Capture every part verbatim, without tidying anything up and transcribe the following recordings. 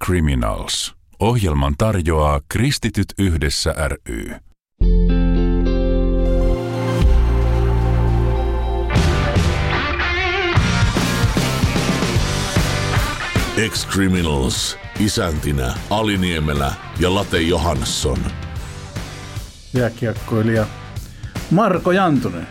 Ex-Criminals. Ohjelman tarjoaa Kristityt yhdessä ry. Ex-Criminals. Isäntinä Ali Niemelä ja Late Johansson. Jääkiekkoilija Marko Jantunen.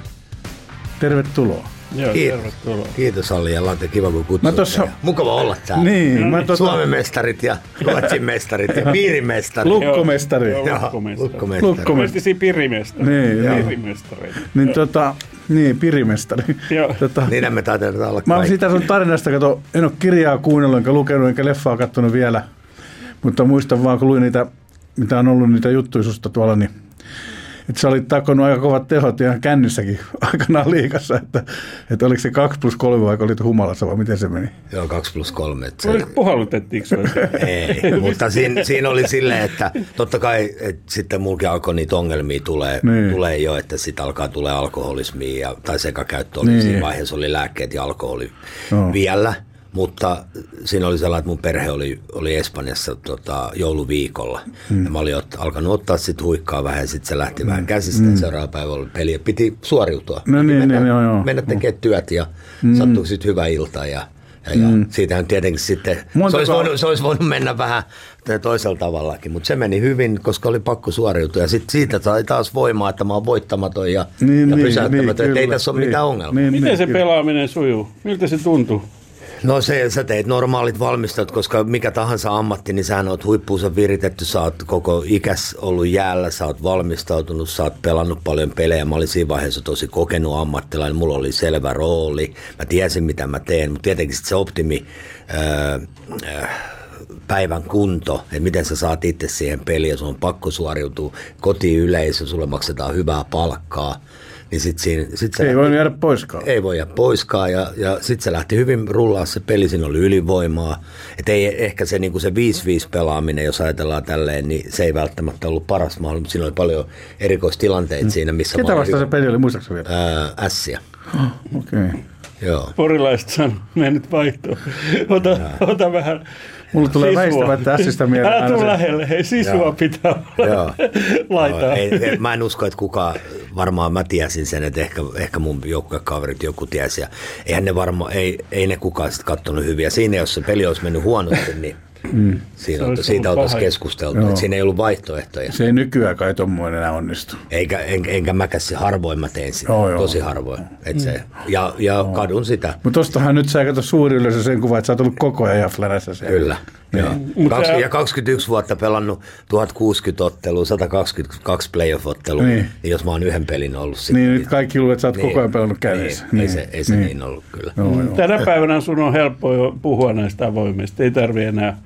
Tervetuloa. Joo, Kiitos. tervetuloa. Kiitos Ali ja Lante, kiva kun kutsutte. tossa... Mukava olla täällä. Niin, mä tota... Suomen mestarit ja Ruotsin mestarit ja piirimestarit. Lukkomestari. Joo, Joo, lukkomestari. lukkomestari. Lukkomestari. Pirimestari. Niin, Pirimestari. Niin tota, niin, pirimestari. Joo. Tota, Niinhän me taidetaan olla mä oon kaikki. siitä sun tarinasta, kato, en ole kirjaa kuunnellut, enkä lukenut, enkä leffaa kattonut vielä. Mutta muistan vaan, kun luin niitä, mitä on ollut niitä juttuja susta tuolla, niin että sä olit takonut aika kovat tehot ihan kännyssäkin aikanaan liigassa, että, että oliko se kaksi plus kolme vai olit humalassa vai miten se meni? Joo, kaksi plus kolme. Se... Oliko puhallutettiinko se? Ei, mutta siinä, siinä oli silleen, että totta kai että sitten mulkin alkoi niitä ongelmia tulee, Niin. tulee jo, että sitten alkaa tulee alkoholismia ja, tai sekakäyttö oli Niin. siinä vaiheessa oli lääkkeet ja alkoholi Joo. vielä. Mutta siinä oli sellainen, että mun perhe oli, oli Espanjassa tota, jouluviikolla. Mm. Ja mä olin ot, alkanut ottaa sit huikkaa vähän ja sitten se lähti mm. vähän käsistä. Mm. Seuraava päivä oli peli ja piti suoriutua. No piti niin, mennä, niin, joo, joo. mennä tekemään työt ja mm. sattuiko sitten hyvä ilta. Ja, ja, mm. ja siitähän tietenkin sitten, se olisi, voinut, se olisi voinut mennä vähän toisella tavallakin. Mutta se meni hyvin, koska oli pakko suoriutua. Ja sitten siitä sai taas voimaa, että mä oon voittamaton ja, Niin, ja niin, pysäyttämätön. niin, Ei kyllä, tässä ole niin, mitään ongelmaa. niin, Miten niin, se kyllä. pelaaminen sujuu? Miltä se tuntuu? No se, sä teit normaalit valmistot, koska mikä tahansa ammatti, niin sä oot huippuunsa viritetty, sä oot koko ikäs ollut jäällä, sä oot valmistautunut, sä oot pelannut paljon pelejä. Mä olin siinä vaiheessa tosi kokenut ammattilainen, mulla oli selvä rooli, mä tiesin mitä mä teen, mutta tietenkin sit se optimi ää, ää, päivän kunto, että miten sä saat itse siihen peliin, ja sun on pakko suoriutua kotiyleisö, sulle maksetaan hyvää palkkaa. Niin sit siinä, sit se Ei lähti, voi jäädä poiskaan. ei voi jäädä poiskaan ja, ja sitten se lähti hyvin rullaa se peli, siinä oli ylivoimaa. Et ei ehkä se, niinku se viisi viisi pelaaminen, jos ajatellaan tälleen, niin se ei välttämättä ollut paras mahdollinen, mutta siinä oli paljon erikoistilanteita siinä, missä... Ketä vasta se peli oli, muistaaksä vielä? Ää, ässiä, Okei. Okay. joo. Porilaiset sanoo, mene nyt vaihtoon. Ota, ota vähän Mulla tulee sisua. väistämättä ässistä mieleen Älä aina tuu se- lähelle, hei sisua Joo. pitää Joo. laitaa. Joo, ei, ei, mä en usko, että kukaan, varmaan mä tiesin sen, että ehkä, ehkä mun joukkuekaverit joku tiesi. Ja eihän ne varmaan, ei, ei ne kukaan sitten katsonut hyviä. Siinä jos se peli olisi mennyt huonosti, niin mm. siinä, olisi siitä ollut oltaisiin paha. keskusteltu. Joo. Että siinä ei ollut vaihtoehtoja. Se ei nykyään kai tommoinen enää onnistu. Eikä, en, enkä mäkäs se harvoin mä teen sitä, Joo, joo. tosi harvoin. Et se, ja ja kadun sitä, Mutta tostahan nyt sä kato suuri yleisö sen kuvan, että sä oot ollut koko ajan flärässä siellä. kyllä. Joo. Mut Kaksi, sä- ja kaksikymmentäyksi vuotta pelannut tuhat kuusikymmentä ottelua, sata kaksikymmentäkaksi playoff-ottelua, Niin. niin. niin jos mä oon yhden pelin ollut sitten. Niin nyt kaikki luulee, että sä oot koko ajan pelannut kädessä. Niin, ei se, ei se niin ollut kyllä. Joo, joo. Tänä päivänä sun on helppo jo puhua näistä avoimista. Ei tarvi enää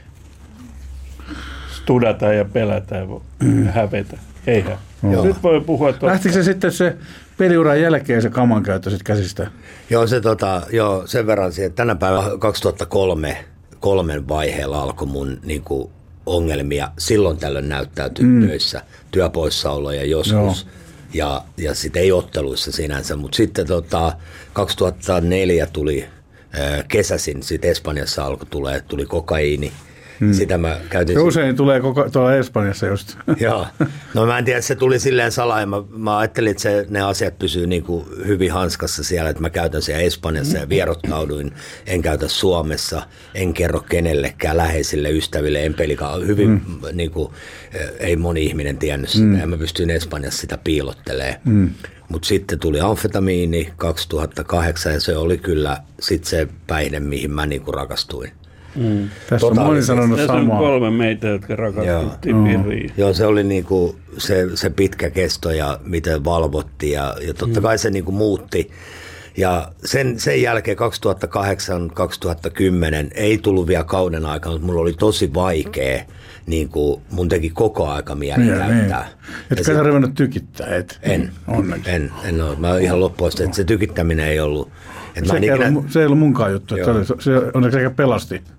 studata ja pelätä ja mm. hävetä. Eihän. Joo. Nyt voi puhua totta. Lähtikö se sitten se peliuran jälkeen se kaman käyttö sit käsistä? Joo, se tota, joo, sen verran siihen, että tänä päivänä kaksituhattakolme kolmen vaiheella alkoi mun niin kuin, ongelmia. Silloin tällöin näyttäytyi mm. töissä, työpoissaoloja joskus. Joo. Ja, ja sitten ei otteluissa sinänsä, mutta sitten tota, kaksituhattaneljä tuli äh, kesäsin, sitten Espanjassa alkoi tulee, tuli kokaiini. Hmm. Sitä mä käytin... Se usein tulee koko, tuolla Espanjassa just. Joo. No mä en tiedä, se tuli silleen salaa. Mä, mä ajattelin, että se, ne asiat pysyy niin kuin hyvin hanskassa siellä, että mä käytän siellä Espanjassa ja vierottauduin. En käytä Suomessa, en kerro kenellekään läheisille ystäville, en pelikaan. Hyvin mm. niin kuin, ei moni ihminen tiennyt sitä mm. ja mä pystyin Espanjassa sitä piilottelemaan. Mm. Mutta sitten tuli amfetamiini kaksituhattakahdeksan ja se oli kyllä sit se päihde, mihin mä niin kuin rakastuin. Mm. Tässä on moni sanonut Tässä on samaa. kolme meitä, jotka rakastuttiin piriin. Joo, se oli niinku se, se pitkä kesto ja miten valvottiin ja, ja totta kai se niinku muutti. Ja sen, sen jälkeen kaksituhattakahdeksan kaksituhattakymmenen ei tullut vielä kauden aikana, mutta mulla oli tosi vaikea. Niin kuin mun teki koko aika mieli Niin, käyttää. niin. Etkö sä ruvennut tykittää? Et? En, Onneksi. en, en ole. Mä ihan loppuun, että se tykittäminen ei ollut. Että Se, mä en ei ikinä... ollut, se ei ollut munkaan juttu. Että se, oli, se onneksi ehkä pelasti,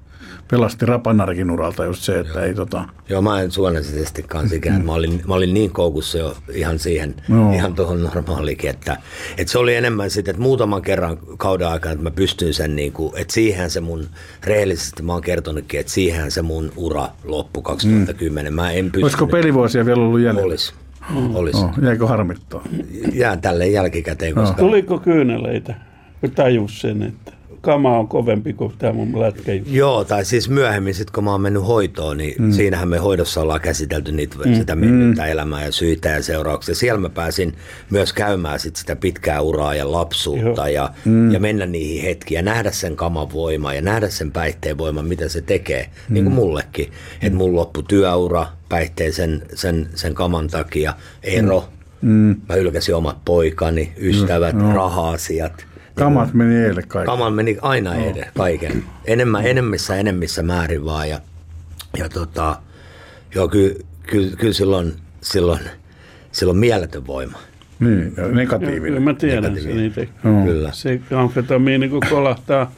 pelasti Rapanarkin uralta just se, että Joo. ei tota... Joo, mä en suonaisesti kanssa ikään. Mä olin, mä olin niin koukussa jo ihan siihen, Joo. ihan tuohon normaalikin, että, että se oli enemmän sitten, että muutaman kerran kauden aikana, että mä pystyin sen niin kuin, että siihen se mun, rehellisesti mä oon kertonutkin, että siihen se mun ura loppui kaksituhattakymmenen. Mä en pystynyt. Olisiko pelivuosia vielä ollut jäljellä? Olisi. Mm. Olisi. Oh, jäikö harmittaa? Jään tälleen jälkikäteen. Koska... Tuliko kyyneleitä? Tajus sen, että kama on kovempi kuin tämä mun lätkä. Joo, tai siis myöhemmin, sit kun mä oon mennyt hoitoon, niin mm. siinähän me hoidossa ollaan käsitelty niitä, mm. sitä mennyttä mm. elämää ja syitä ja seurauksia. Siellä mä pääsin myös käymään sit sitä pitkää uraa ja lapsuutta ja, mm. ja mennä niihin hetkiin ja nähdä sen kaman voimaa ja nähdä sen päihteen voiman, mitä se tekee, mm. niin kuin mullekin. Mm. Että mun loppui työura päihteen sen, sen, sen kaman takia, ero, mm. mä ylkäsin omat poikani, ystävät, mm. raha-asiat. Kamat meni eilen kaiken. Kamat meni aina no. eilen kaiken. Enemmän, enemmissä, enemmissä määrin vaan. Ja, ja tota, joo, kyllä ky, ky silloin, silloin, silloin mieletön voima. Niin, negatiivinen. Joo, mä tiedän negatiivinen. se niitä. No. Kyllä. Se amfetamiini, kun kolahtaa,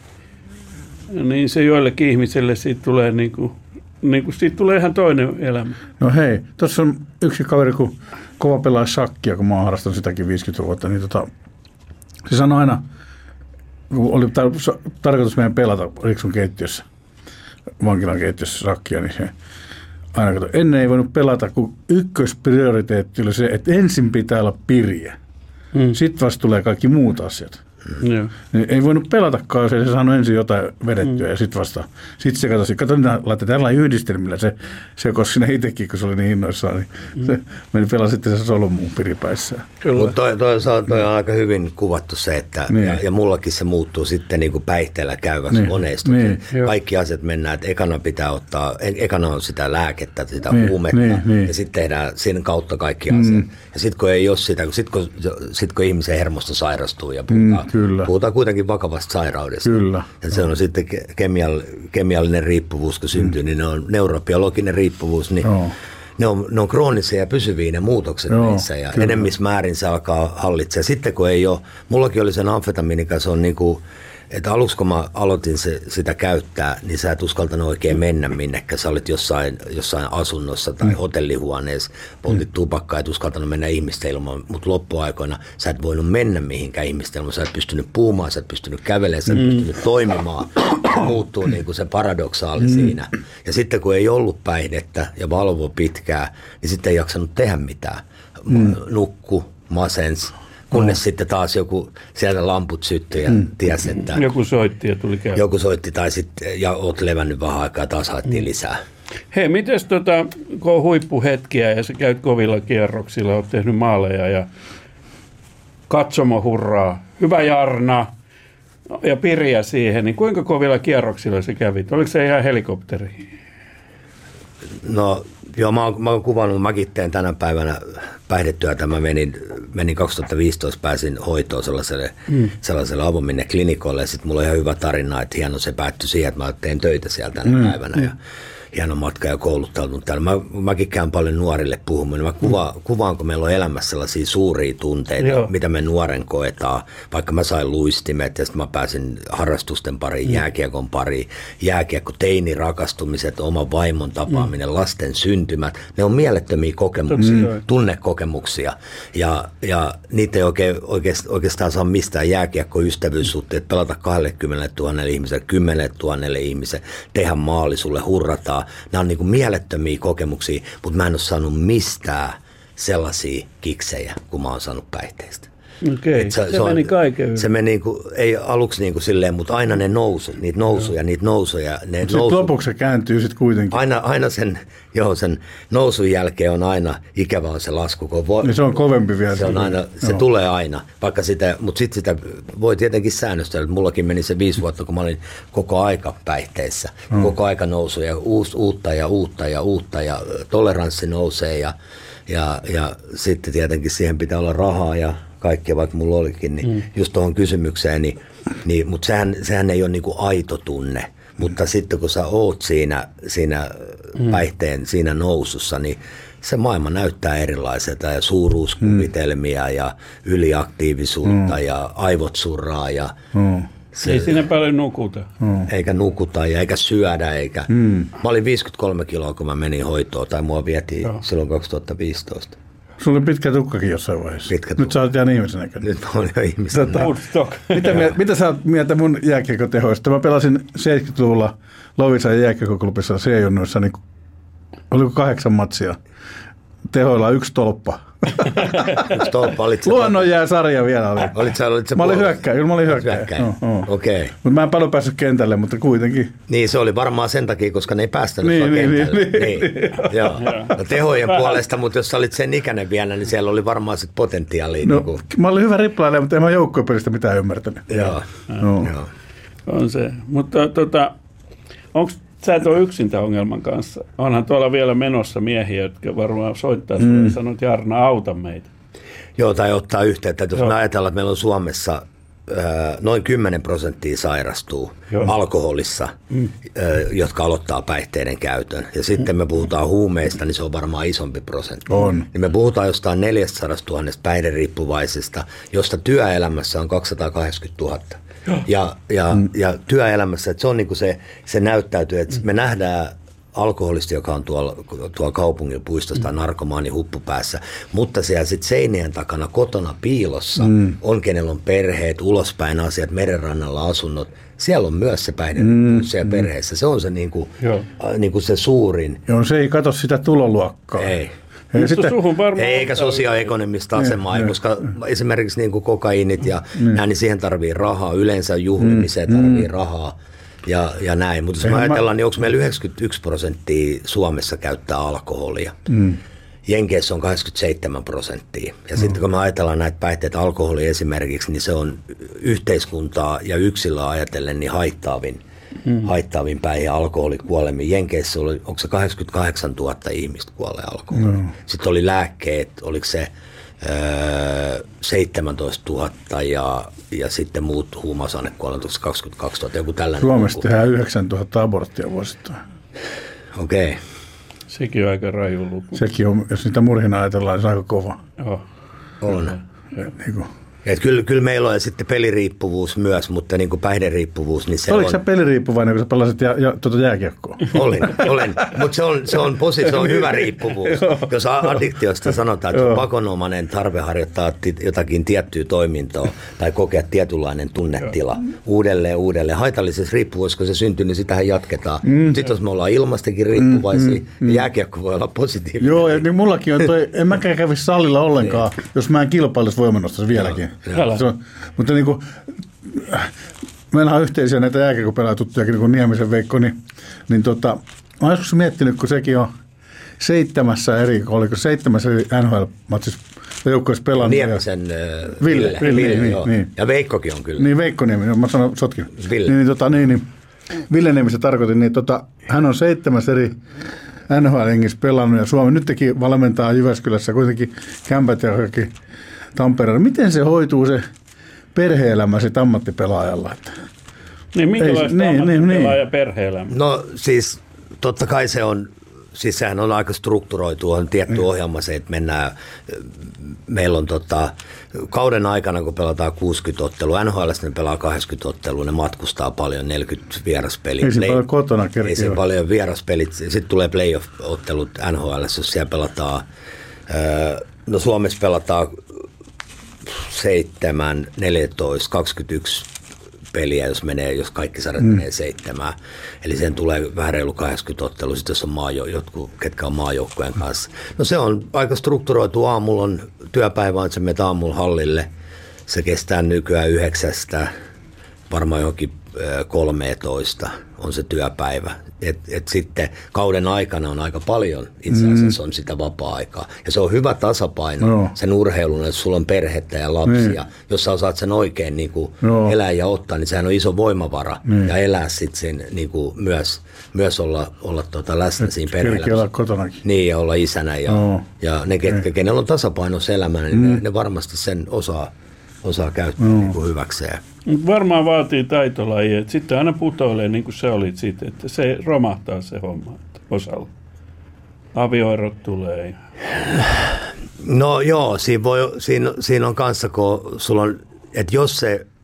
niin se joillekin ihmiselle siitä tulee, niin kuin, niin kuin, siitä tulee ihan toinen elämä. No hei, tuossa on yksi kaveri, kun kova pelaa shakkia, kun mä oon harrastanut sitäkin viisikymmentä vuotta, niin tota, se sanoi aina, kun oli tar- tarkoitus meidän pelata Riksun keittiössä, vankilan keittiössä shakkia, niin se aina kato, ennen ei voinut pelata, kun ykkösprioriteetti oli se, että ensin pitää olla pirje. Hmm. Sitten vasta tulee kaikki muut asiat. Mm. Niin ei voinut pelatakaan, se sanoi ensin jotain vedettyä mm. ja sitten vasta. Sitten se katsoisi, kato, laittaa tällainen yhdistelmillä. Se, se koski sinne itsekin, kun se oli niin innoissaan. Niin mm. se meni pelaa sitten se Solomuun piripäissään. Mutta toi, toi, toi on aika hyvin kuvattu se, että niin. ja, ja mullakin se muuttuu sitten niin kuin päihteellä käyväksi niin. monesti. Niin. Kaikki asiat mennään, että ekana pitää ottaa, ekana on sitä lääkettä, sitä niin. huumetta niin. Niin. ja sitten tehdään sen kautta kaikki mm. asiat. Ja sitten kun ei ole sitä, sitten kun, sit, kun ihmisen hermosto sairastuu ja puhutaan, mm. Kyllä. Puhutaan kuitenkin vakavasta sairaudesta. Kyllä. Ja se on sitten kemial, kemiallinen riippuvuus, kun syntyy, mm. niin ne on neurobiologinen riippuvuus, niin Joo. ne on, ne on kroonisia ja pysyviä ne muutokset Joo, niissä, ja kyllä. enemmissä määrin se alkaa hallitsemaan. Sitten kun ei ole, mullakin oli sen amfetamiinin kanssa, on niin kuin, että aluksi kun mä aloitin se, sitä käyttää, niin sä et uskaltanut oikein mennä minnekään. Sä olit jossain, jossain asunnossa tai mm. hotellihuoneessa, poltit mm. tupakkaa, et uskaltanut mennä ihmisten ilman, mutta loppuaikoina sä et voinut mennä mihinkään ihmisten ilman. Sä et pystynyt puhumaan, sä et pystynyt kävelemään, sä et mm. pystynyt toimimaan. Se muuttuu niin kuin se paradoksaali mm. siinä. Ja sitten kun ei ollut päihdettä ja valvo pitkään, niin sitten ei jaksanut tehdä mitään. Mm. Nukku, masens. Kunnes no. sitten taas joku, sieltä lamput syttyi ja mm. tiesi, että... Joku soitti ja tuli käydä. Joku soitti tai sitten, ja oot levännyt vähän aikaa ja taas haettiin mm. lisää. Hei, mites tota, kun on huippuhetkiä ja sä käyt kovilla kierroksilla, oot tehnyt maaleja ja katsomo hurraa, hyvä Jarna ja Pirja siihen, niin kuinka kovilla kierroksilla sä kävit? Oliko se ihan helikopteri? No... Joo, mä oon, mä oon kuvannut, mäkin teen tänä päivänä päihdetyötä. Mä menin, menin kaksituhattaviisitoista, pääsin hoitoon sellaiselle, mm. sellaiselle avominne klinikolle. Ja sitten mulla on ihan hyvä tarina, että hieno se päättyi siihen, että mä teen töitä siellä tänä mm. päivänä. Ja hieno matka ja kouluttautunut täällä. Mä, mäkin käyn paljon nuorille puhumaan. Mä kuva, kuvaan, kun meillä on elämässä sellaisia suuria tunteita, Joo. mitä me nuoren koetaan. Vaikka mä sain luistimet ja sitten mä pääsin harrastusten pariin, mm. jääkiekon pariin. Jääkiekko, teini, rakastumiset, oman vaimon tapaaminen, mm. lasten syntymät. Ne on mielettömiä kokemuksia, mm. tunnekokemuksia. Ja, ja niitä ei oikein, oikeastaan saa mistään jääkiekko-ystävyyssuhteet. Pelata kaksikymmentätuhatta ihmiselle, kymmenen tuhatta ihmiselle, tehdä maali, sulle hurrataan. Nämä on niin kuin mielettömiä kokemuksia, mutta mä en ole saanut mistään sellaisia kiksejä, kun mä oon saanut päihteistä. Okei, se, se, se meni kaiken. Se meni, niin kuin, ei aluksi niin kuin silleen, mutta aina ne nousut, niitä nousuja, joo. niitä nousuja. Ne sitten nousu, lopuksi se kääntyy sitten kuitenkin. Aina, aina sen, joo, sen nousun jälkeen on aina ikävä on se lasku. Kun vo, niin se on kovempi vielä. Se, on aina, se tulee aina, vaikka sitä, mutta sitten sitä voi tietenkin säännöstellä. Mullakin meni se viisi vuotta, kun mä olin koko aika päihteissä. Mm. Koko aika nousuja, uus, uutta ja uutta ja uutta ja toleranssi nousee ja, ja, ja sitten tietenkin siihen pitää olla rahaa ja kaikkea, vaikka mulla olikin, niin mm. just tuohon kysymykseen, niin, niin, mutta sehän, sehän ei ole niin kuin aito tunne. Mutta sitten kun sä oot siinä, siinä mm. päihteen, siinä nousussa, niin se maailma näyttää erilaiselta ja suuruuskuvitelmia mm. ja yliaktiivisuutta mm. ja aivot surraa ja, mm. Se, ei siinä paljon nukuta. Mm. Eikä nukuta ja eikä syödä. Eikä. Mm. Mä olin viisikymmentäkolme kiloa, kun mä menin hoitoon, tai mua vietiin Joo. silloin kaksituhattaviisitoista. Sulla oli pitkä tukkakin jossain vaiheessa. Pitkä Nyt sä oot ihan ihmisen näköinen. Nyt mä oon jo ihmisen tota, mitä, mie- mitä sä oot mieltä mun jääkiekkotehoista? Mä pelasin seitsemänkymmentäluvulla Loviisan jääkiekkoklubissa C-junnuissa, niin oliko kahdeksan matsia. Tehoilla yksi tolppa. Yksi tolppa. Luonnonjää sarja vielä oli. Olit sä, olit sä mä olin hyökkäin, kyllä mä olin hyökkäin. No, no. Okei. Okay. Mutta mä en paljon päässyt kentälle, mutta kuitenkin. Niin, se oli varmaan sen takia, koska ne ei päästänyt niin, sua niin, kentälle. Niin, niin. niin. Joo. No, tehojen puolesta, mutta jos sä olit sen ikäinen vielä, niin siellä oli varmaan sit potentiaalia. No, niin kuin... Mä olin hyvä riplailija, mutta en mä joukkuepelistä mitään ymmärtänyt. Joo. No. Joo. On se. Mutta tota, onko sä et ole yksin tämän ongelman kanssa? Onhan tuolla vielä menossa miehiä, jotka varmaan soittaa mm. sulle ja sanoo, että Jarna, auta meitä. Joo, tai ottaa yhteyttä. Jos Joo. me ajatellaan, että meillä on Suomessa äh, noin kymmenen prosenttia sairastuu Joo. alkoholissa, mm. äh, jotka aloittaa päihteiden käytön. Ja sitten me puhutaan huumeista, niin se on varmaan isompi prosentti. On. Niin me puhutaan jostain neljäsataatuhatta päihderiippuvaisista, josta työelämässä on kaksisataakahdeksankymmentätuhatta. Ja, ja, mm. ja työelämässä, että se on niin kuin se, se näyttäytyy, että me nähdään alkoholisti, joka on tuolla, tuolla kaupungin puistosta mm. narkomaani huppu päässä, mutta siellä sitten seinien takana kotona piilossa mm. on, kenellä on perheet, ulospäin asiat, merenrannalla asunnot. Siellä on myös se päihderiippuvuus mm. siellä perheessä. Se on se, niin kuin, äh, niin kuin se suurin. Joo, se ei katso sitä tuloluokkaa. Ei. Ei sitä, eikä sosioekonomista asemaa, ne, koska ne. esimerkiksi niin kuin kokaiinit ja ne. näin, niin siihen tarvii rahaa. Yleensä juhlimiseen mm. tarvii rahaa ja, ja näin. Mutta jos me ajatellaan, niin onko meillä yhdeksänkymmentäyksi prosenttia Suomessa käyttää alkoholia. Mm. Jenkeissä on kahdeksankymmentäseitsemän prosenttia. Ja mm. sitten kun me ajatellaan näitä päihteitä, alkoholi esimerkiksi, niin se on yhteiskuntaa ja yksilöä ajatellen niin haittaavin. Hmm. haittaavin päihin alkoholikuolemiin. Jenkeissä oli, onko se kahdeksankymmentäkahdeksantuhatta ihmistä kuolee alkoholiin. Hmm. Sitten oli lääkkeet, oliko se öö, seitsemäntoistatuhatta ja, ja sitten muut huumausainekuolemat, onko se kaksikymmentäkaksituhatta, joku tällainen. Suomessa tehdään yhdeksäntuhatta aborttia vuosittain. Okei. Okay. Sekin on aika raju luku. Sekin on, jos niitä murhina ajatellaan, niin se on aika kova. Oh. On. Ja, niin kuin. Et kyllä, kyllä meillä on sitten peliriippuvuus myös, mutta niin kuin päihderiippuvuus, niin se Oliko on... sä peliriippuvainen, kun sä pelasit ja, ja, tuota jääkiekkoa? Olin, olin. Mutta se on, se on, posi, se on hyvä riippuvuus. Jos addiktiosta sanotaan, että on pakonomainen tarve harjoittaa jotakin tiettyä toimintoa tai kokea tietynlainen tunnetila uudelleen, uudelleen. Haitallisessa riippuvuudessa, kun se syntyy, niin sitähän jatketaan. Mm. Sitten jos me ollaan ilmastakin riippuvaisia, mm, mm, niin jääkiekko voi olla positiivinen. Joo, ja niin mullakin on toi, en mäkään kävisi salilla ollenkaan, niin. jos mä en kilpailisi voimannostossa vieläkin. Se on, mutta niin kuin, meillä on yhteisiä näitä jääkiekkopelaajia tuttujakin, niin kuin Niemisen Veikko, niin, niin tota, mä oon joskus miettinyt, kun sekin on seitsemässä eri, oliko seitsemässä eri N H L-matsissa joukkueessa pelannut. Niemisen ja, Ville, Ville, Ville, Ville niin, niin. Ja Veikkokin on kyllä. Niin, Veikko Nieminen, mä sanon sotkin. Ville. Niin, niin, tota, niin, niin Ville Niemisen tarkoitin, niin tota, hän on seitsemässä eri N H L-hengissä pelannut ja Suomi nyt teki valmentaa Jyväskylässä kuitenkin kämpät ja kaikki Tampereella. Miten se hoituu se perhe-elämä sit ammattipelaajalla? Niin, minkälaista niin, ammattipelaaja niin, perhe-elämä? No siis totta kai se on, siis sehän on aika strukturoitu, on tietty niin. ohjelma se, että mennään, meillä on tota, kauden aikana, kun pelataan kuusikymmentä ottelua, N H L:ssä ne pelaa kahdeksankymmentä ottelua, ne matkustaa paljon, neljäkymmentä vieraspeliä. Ei se paljon kotona kerkeä. Ei se paljon vieraspelit, sitten tulee playoff-ottelut N H L:ssä, jos siellä pelataan, no Suomessa pelataan seitsemän, neljätoista, kaksikymmentäyksi peliä, jos menee, jos kaikki sarjat mm. menee seitsemään. Eli sen tulee vähän reilu kahdeksankymmentä ottelua, sitten jos on maajo, jotkut, ketkä on maajoukkojen kanssa. No se on aika strukturoitu. Aamulla on työpäivä, että sä menet aamulla hallille. Se kestää nykyään yhdeksästä, varmaan johonkin kolmetoista on se työpäivä. Et, et sitten kauden aikana on aika paljon itse asiassa on sitä vapaa-aikaa. Ja se on hyvä tasapaino no. sen urheilun, että sulla on perhettä ja lapsia. Niin. Jos sä osaat sen oikein niin kuin no. elää ja ottaa, niin sehän on iso voimavara. Niin. Ja elää sitten sen niin kuin myös, myös olla, olla tuota läsnä et siinä perheellä. olla kotonakin. Niin, ja olla isänä. Ja, no. ja ne, ketkä, niin. kenellä on tasapainossa elämä, niin mm. ne, ne varmasti sen osaa, osaa käyttää no. niin kuin hyväkseen. Varmaan vaatii taitolajia. Sitten aina putoilee, niin kuin sä olit siitä, että se romahtaa se homma osalla. Avioerot tulee. No joo, siinä, voi, siinä, siinä on kanssa, kun sulla on, että jos se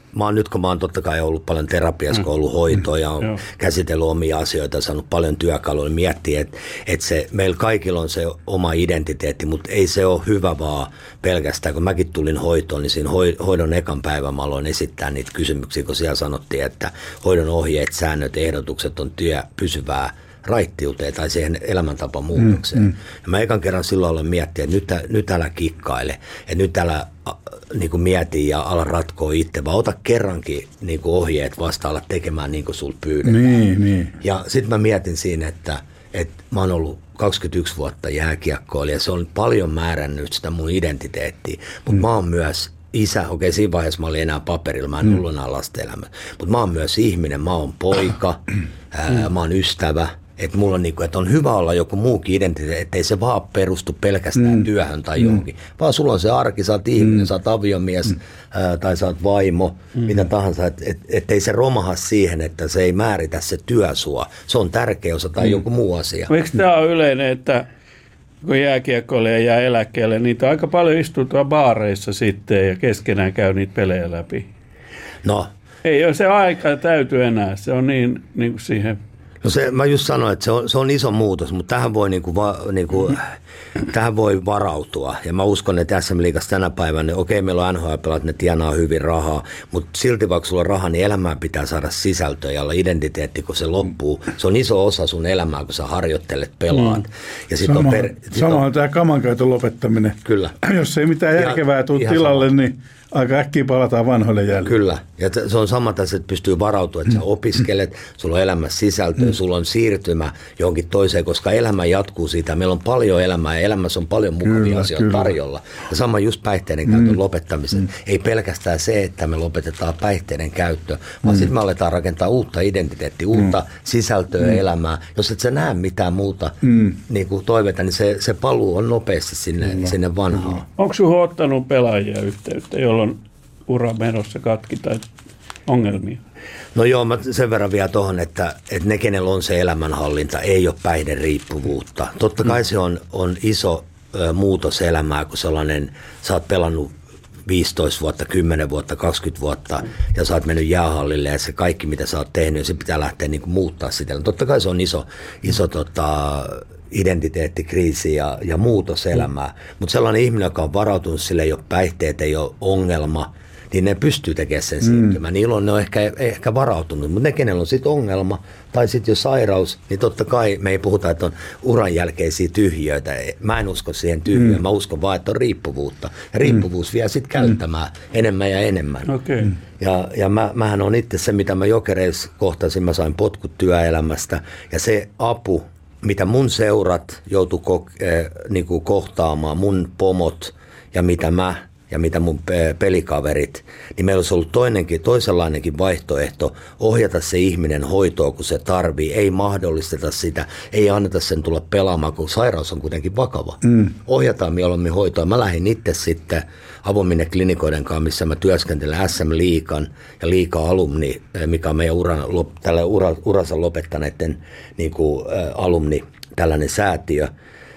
mä oon nyt kun mä oon totta kai ollut paljon terapiassa, kun on ollut hoitoa ja on Joo. käsitellyt omia asioita ja saanut paljon työkaluja, niin miettii, että, että se, meillä kaikilla on se oma identiteetti, mutta ei se ole hyvä vaan pelkästään, kun mäkin tulin hoitoon, niin siinä hoidon ekan päivän mä aloin esittää niitä kysymyksiä, kun siellä sanottiin, että hoidon ohjeet, säännöt, ehdotukset on työ pysyvää raittiuteen tai siihen elämäntapamuutokseen. Mm, mm. Ja mä ekan kerran silloin aloin miettiä, että nyt, nyt älä kikkaile, että nyt älä niin kuin mieti ja ala ratkoa itse, vaan ota kerrankin niin kuin ohjeet vasta ala tekemään niin kuin sulta pyydetään. Niin, niin. Ja sitten mä mietin siinä, että, että mä oon ollut kaksikymmentäyksi vuotta jääkiekkoilija ja se on paljon määrännyt sitä mun identiteettiä, mutta mm. mä oon myös isä, okei siinä vaiheessa mä olin enää paperilla, mä en ollut enää lasten elämä, mutta mä oon myös ihminen, mä oon poika, ää, mä oon ystävä, että mulla on, niinku, että on hyvä olla joku muukin identiteetti, ettei se vaan perustu pelkästään mm. työhön tai johonkin, mm. vaan sulla on se arki, sä oot ihminen, mm. sä oot aviomies mm. ää, tai sä oot vaimo, mm. mitä tahansa, että et, ettei se romaha siihen, että se ei määritä se työ sua, se on tärkeä osa tai mm. joku muu asia. Eikö tämä ole yleinen, että kun jääkiekkoilija jää eläkkeelle, niitä aika paljon istutaan baareissa sitten ja keskenään käy niitä pelejä läpi. No. Ei ole se aika täyty enää, se on niin, niin kuin siihen. No se, mä just sanoin, että se on, se on iso muutos, mutta tähän voi, niinku, va, niinku, tähän voi varautua. Ja mä uskon, että S M-liigassa tänä päivänä, niin okei, meillä on N H L-pelat, ne tienaa hyvin rahaa, mutta silti vaikka sulla on rahaa, niin elämään pitää saada sisältöä ja olla identiteetti, kun se loppuu. Se on iso osa sun elämää, kun sä harjoittelet, pelaat. Mm. Ja sit sama on per, sit sama on, on tämä kamankäytön lopettaminen. Kyllä. Jos ei mitään järkevää tule tilalle, sama. Niin aika äkkiä palataan vanhoille jäljelle. Kyllä. Ja se on sama tässä, että pystyy varautumaan, että sä opiskelet, sulla on elämässä sisältöä, mm. sulla on siirtymä johonkin toiseen, koska elämä jatkuu siitä. Meillä on paljon elämää ja elämässä on paljon mukavia kyllä, asioita kyllä. tarjolla. Ja sama just päihteiden käytön mm. lopettamisen. Mm. Ei pelkästään se, että me lopetetaan päihteiden käyttö, vaan mm. sitten me aletaan rakentaa uutta identiteettiä, uutta mm. sisältöä mm. elämää. Jos et sä näe mitään muuta mm. niin kuin toiveita, niin se, se paluu on nopeasti sinne, mm. sinne vanhaan. Mm. Onko sinulla ottanut pelaajia yhteyttä, jolloin ura menossa katki tai ongelmia? No joo, mä sen verran vielä tuohon, että, että ne, kenellä on se elämänhallinta, ei ole päihderiippuvuutta. Totta kai se on, on iso ö, muutos elämää, kun sellainen, sä oot pelannut viisitoista vuotta, kymmenen vuotta, kaksikymmentä vuotta ja sä oot mennyt jäähallille ja se kaikki, mitä sä oot tehnyt, se pitää lähteä niin kuin muuttaa sitä. No, totta kai se on iso, iso tota, identiteettikriisi ja, ja muutos elämää, mutta sellainen ihminen, joka on varautunut, sille ei ole päihteet, ei ole ongelma, niin ne pystyy tekemään sen siirtymään. Mm. Niillä on, ne on ehkä, ehkä varautunut, mutta ne, kenellä on sitten ongelma tai sitten jo sairaus, niin totta kai me ei puhuta, että on uran jälkeisiä tyhjiöitä. Mä en usko siihen tyhjiöön, mm. mä uskon vaan, että on riippuvuutta. Ja riippuvuus mm. vie sitten käyttämään mm. enemmän ja enemmän. Okay. Ja, ja mä, mähän on itse se, mitä mä Jokereissa kohtasin, mä sain potkut työelämästä ja se apu, mitä mun seurat joutu ko- eh, niinku kohtaamaan, mun pomot ja mitä mä ja mitä mun pelikaverit, niin meillä olisi ollut toinenkin, toisenlainenkin vaihtoehto ohjata se ihminen hoitoon, kun se tarvii. Ei mahdollisteta sitä, ei anneta sen tulla pelaamaan, kun sairaus on kuitenkin vakava. Mm. Ohjataan mieluummin hoitoon. Mä lähdin itse sitten Avominen klinikoiden kanssa, missä mä työskentelen S M-liigan ja liiga-alumni, mikä on meidän uran, tällä ura, uransa lopettaneiden niin kuin, ä, alumni, tällainen säätiö.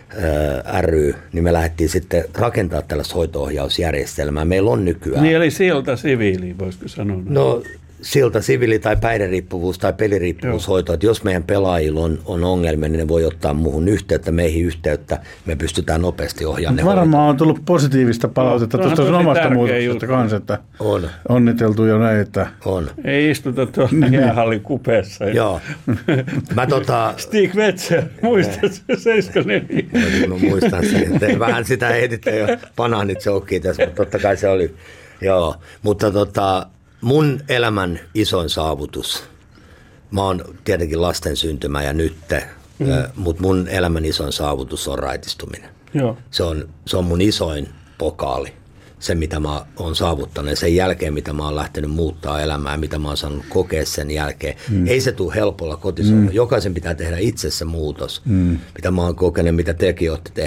Ry, niin me lähdettiin sitten rakentamaan tällaista hoito-ohjausjärjestelmää. Meillä on nykyään. Niin eli silta siviili, voisiko sanoa? No silta siviili tai päihderiippuvuus tai peliriippuvuushoito, että jos meidän pelaajilla on, on ongelmia, niin ne voi ottaa muuhun yhteyttä, meihin yhteyttä, me pystytään nopeasti ohjaamaan ne varmaan hoitoon. On tullut positiivista palautetta no, tuosta omasta muutoksesta kanssa, että on. Onniteltu jo näin, että on. Ei istuta tuolla jäähallin kupeessa. Joo. Mä tota... Stig Metzer, muistatko seitsemänkymmentäneljä? Mä muistan sen. Vähän sitä ehditte jo banaanit soukkiin tässä, mutta totta kai se oli. Joo, mutta tota... Mun elämän isoin saavutus, mä oon tietenkin lasten syntymä ja nytte, mm. mutta mun elämän isoin saavutus on raitistuminen. Joo. Se on, se on mun isoin pokaali, se mitä mä oon saavuttanut ja sen jälkeen mitä mä oon lähtenyt muuttaa elämää, mitä mä oon saanut kokea sen jälkeen. Mm. Ei se tule helpolla kotisolla. Mm. Jokaisen pitää tehdä itse se muutos, mm. mitä mä oon kokenut, mitä tekin olette tehnyt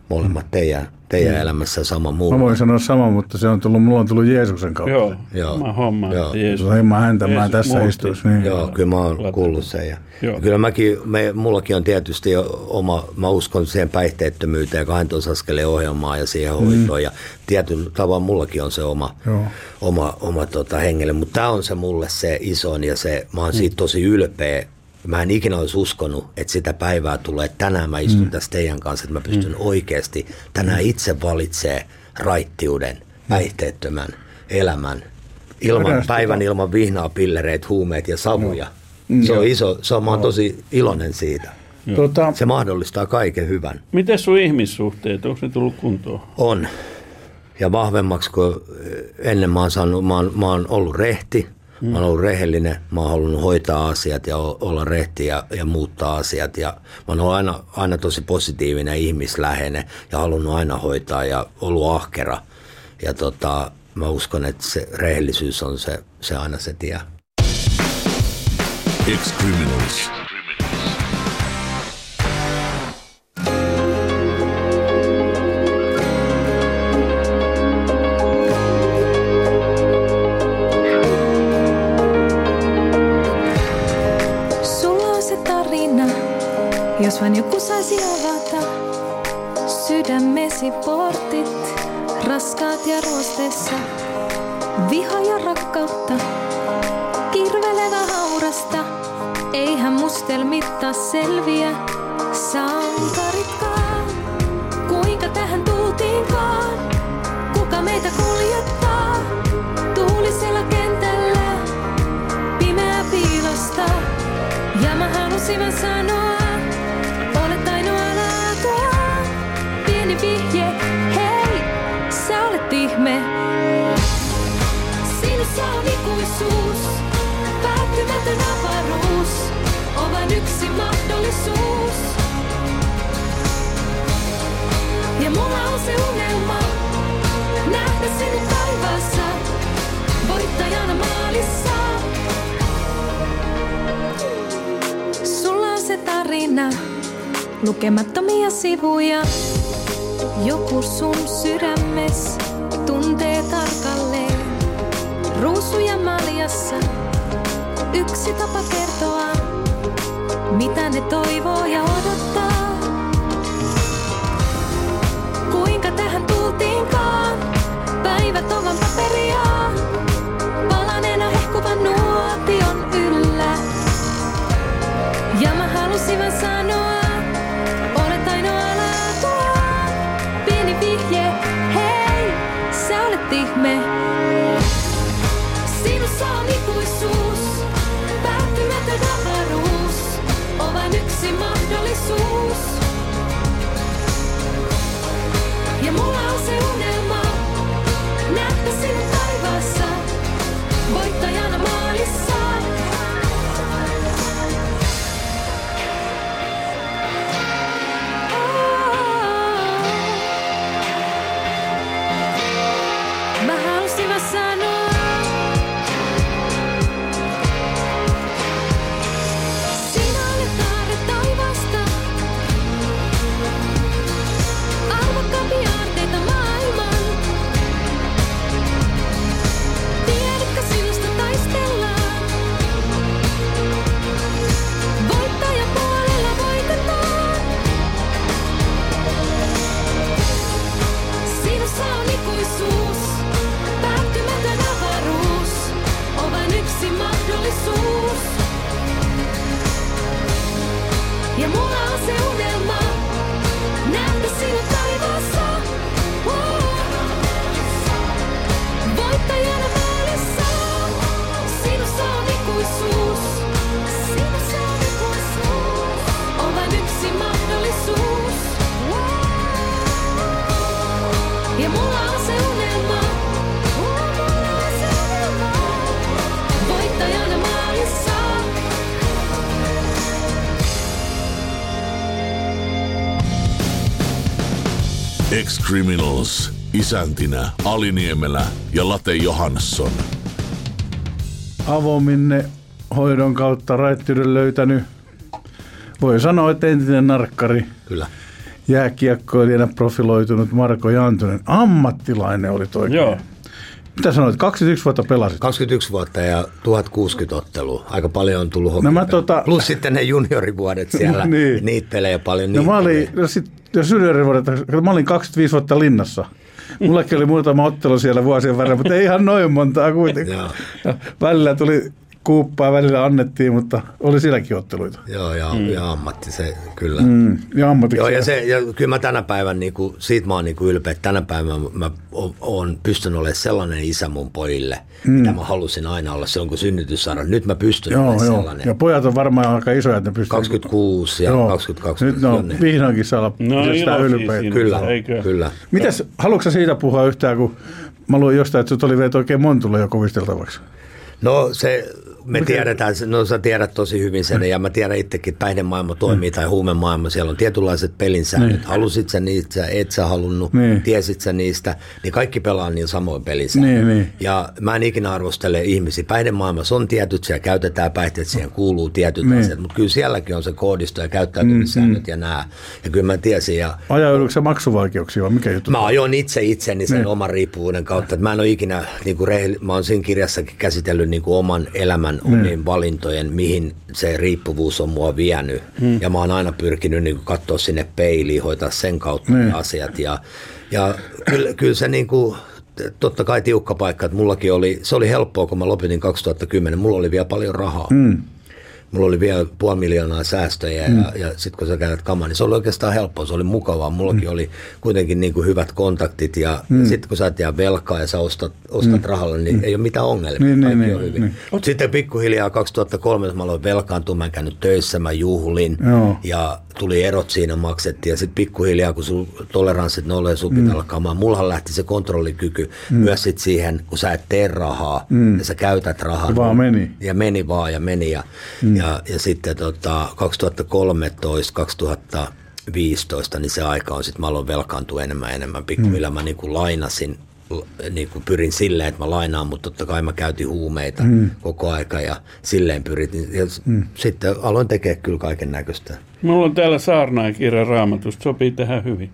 molemmat teidän, teidän mm. elämässä sama muu. Mä voin sanoa sama, mutta se on tullut, mulla on tullut Jeesuksen kautta. Joo, Joo. mä hommaan. Joo. Jeesus, Se on ilman häntä, mä Jeesus tässä muutti. istuisi. Niin. Joo, kyllä mä oon kuullut sen. Ja, ja kyllä mäkin, me, mullakin on tietysti jo oma, mä uskon siihen päihteettömyyteen ja kahdentoista askeleen ohjelmaan ja siihen mm. hoitoon. Ja tietyllä tavalla mullakin on se oma, oma, oma tota, hengelle, mutta tämä on se mulle se isoin ja se, mä oon siitä tosi ylpeä. Mä en ikinä olisi uskonut, että sitä päivää tulee. Tänään mä istun mm. tässä teidän kanssa, että mä pystyn mm. oikeasti tänään itse valitsee raittiuden, päihteettömän elämän, ilman, päivän ilman vihnaa, pillereitä, huumeet ja savuja. Mm. Se on iso, se on, mä oon tosi iloinen siitä. Tota, se mahdollistaa kaiken hyvän. Miten sun ihmissuhteet, onko ne tullut kuntoon? On. Ja vahvemmaksi kuin ennen mä oon, saanut, mä oon, mä oon ollut rehti. Mä oon ollut rehellinen, mä oon halunnut hoitaa asiat ja olla rehti ja, ja muuttaa asiat. Ja mä oon ollut aina, aina tosi positiivinen, ihmisläheinen ja halunnut aina hoitaa ja ollut ahkera. Ja tota, mä uskon, että se rehellisyys on se, se aina se tie. Ex-Criminals. Jos vain joku saisi avata sydämesi portit, raskaat ja ruosteessa, viha ja rakkautta, kirvelevä haurasta, eihän mustelmitta selviä, sankaritkaan, kuinka tähän tultiinkaan, kuka meitä kuljettaa, tuulisella kentällä, pimeä piilosta, ja mä halusin vaan sanoa, ihme. Sinussa on ikuisuus, päättymätön avaruus, on vain yksi mahdollisuus. Ja mulla on se unelma, nähdä sinut taivaassa, voittajana maalissa. Sulla on se tarina, lukemattomia sivuja, joku sun sydämes tuntee tarkalleen. Ruusuja maljassa, yksi tapa kertoa, mitä ne toivoo ja odottaa. Kuinka tähän tultiinkaan, päivät ovat paperia, palaneena hehkuvan nuotion yllä. Ja mä halusin vaan sanoa, olet ainoa laatua, pieni vihje, hei, sä olet ihme. Sinussa on ikuisuus, päättymätön avaruus, on vain yksi mahdollisuus. Ja mulla on se unelma, nähdä sinut taivaassa, voittajana maalissa. Mä halusin vaan sanoa, sinä olet aarre taivaasta, arvokkaampi aarteita maailman. Tiedätkö, sinusta taistellaan, voittajan puolella voitetaan. Sinussa on ikuisuus, päättymätön avaruus, on vain yksi mahdollisuus. Ja mulla on se unelma, nähdä sinut taivaassa, voittajana maalissa. Sinussa on ikuisuus, sinussa on ikuisuus, on vain yksi mahdollisuus. Ja mulla on se unelma, voittajana maalissa. Ex-Criminals, isäntinä Ali Niemelä ja Late Johansson. Avominne hoidon kautta raittiuden löytänyt, voi sanoa, että entinen narkkari. Kyllä. jääkiekkoilijana profiloitunut Marko Jantunen. Ammattilainen oli toi. Joo. Mitä sanoit, kaksikymmentäyksi vuotta pelasit? kaksikymmentäyksi vuotta ja tuhat kuusikymmentä ottelua. Aika paljon on tullut No mä hockeypelejä. tota- Plus sitten ne juniorivuodet siellä, Niin. niitä pelejä paljon. No niitä mä olin, pelejä. no sit, jos juniorivuodet, mä olin kaksikymmentäviisi vuotta Linnassa. Mullekin oli muutama ottelu siellä vuosien verran, mutta ei ihan noin montaa kuitenkaan. Joo. Ja välillä tuli kuuppaa, välillä annettiin, mutta oli sielläkin otteluita. Joo, ja, mm. ja ammatti se kyllä. Mm, ja ammatiksi. Joo, ja, se, ja kyllä mä tänä päivänä, niin kuin, siitä mä oon niin kuin ylpeä, että tänä päivänä mä oon, oon pystynyt olemaan sellainen isä mun pojille, mm. mitä mä halusin aina olla silloin, kun synnytys saada. Nyt mä pystyn Joo, olemaan joo. sellainen. Ja pojat on varmaan aika isoja, että ne pystyy. kaksikymmentäkuusi ja Joo. kaksikymmentäkaksi. Nyt ne on jonne. vihdoinkin saa olla No, sitä iloisia ylpeitä. siinä. Kyllä, Eikö? kyllä. Mitäs, haluatko sä siitä puhua yhtään, kun mä luin jostain, että sut oli vielä oikein Montulle jo kovisteltavaksi? No se, me Mikä- tiedetään, no sä tiedät tosi hyvin sen, ja mä tiedän itsekin, että päihdemaailma toimii tai huumemaailma, siellä on tietynlaiset pelinsäännöt. Niin. Halusit sä niitä, et sä halunnut, Niin. tiesit sä niistä, niin kaikki pelaa niin samoin pelinsäännöt. Niin, niin. Ja mä en ikinä arvostele ihmisiä. Päihdemaailmassa on tietyt, siellä käytetään päihteet, siihen kuuluu tietyt Niin. asiat, mutta kyllä sielläkin on se koodisto ja käyttäytymissäännöt ja nää. Ja kyllä mä tiesin. Ja Ajaudutko sä maksuvaikeuksia vai mikä juttu? Mä ajoin itse itseni sen Niin. oman riippuvuuden kautta. Että mä en ole ikinä, niin kuin rehelli, mä oon siinä kirjassakin käsitellyt niin kuin oman elämän omien valintojen, mihin se riippuvuus on mua vienyt. Hmm. Ja mä oon aina pyrkinyt niin kuin katsoa sinne peiliin, hoitaa sen kautta Niin. ne asiat. Ja, ja kyllä, kyllä se niin kuin, totta kai tiukka paikka, että mullakin oli, se oli helppoa, kun mä lopetin kaksituhattakymmenen, mulla oli vielä paljon rahaa. Hmm. Mulla oli vielä puoli miljoonaa säästöjä mm. ja, ja sitten kun sä käyt kamaan, niin se oli oikeastaan helppoa, se oli mukavaa. Mullakin mm. oli kuitenkin niin kuin hyvät kontaktit ja mm. sitten kun sä et jää velkaa ja sä ostat, ostat mm. rahalla, niin mm. ei ole mitään ongelmia. Niin, Kaikki niin, on niin, hyvin. niin. Mutta sitten pikkuhiljaa kaksituhattakolme mä aloin velkaantua, mä en käynyt töissä, mä juhlin Joo. ja tuli erot siinä maksettiin. Ja sitten pikkuhiljaa, kun sun toleranssit nousee, sun pitää olla kamaa. Mullahan lähti se kontrollikyky mm. myös sit siihen, kun sä et tee rahaa mm. ja sä käytät rahaa. Se vaan meni. Ja meni vaan ja meni. Ja, mm. ja, ja sitten tota, kaksituhattakolmetoista kaksituhattaviisitoista, niin se aika on sitten, mä aloin velkaantua enemmän ja enemmän. Pikkuhiljaa mm. mä niin kuin lainasin, niin kuin pyrin silleen, että mä lainaan, mutta totta kai mä käytin huumeita mm. koko aika ja silleen pyrin. Ja mm. sitten aloin tekemään kyllä kaiken näköistä. Mulla on täällä saarnaakirja Raamatusta, sopii tähän hyvin.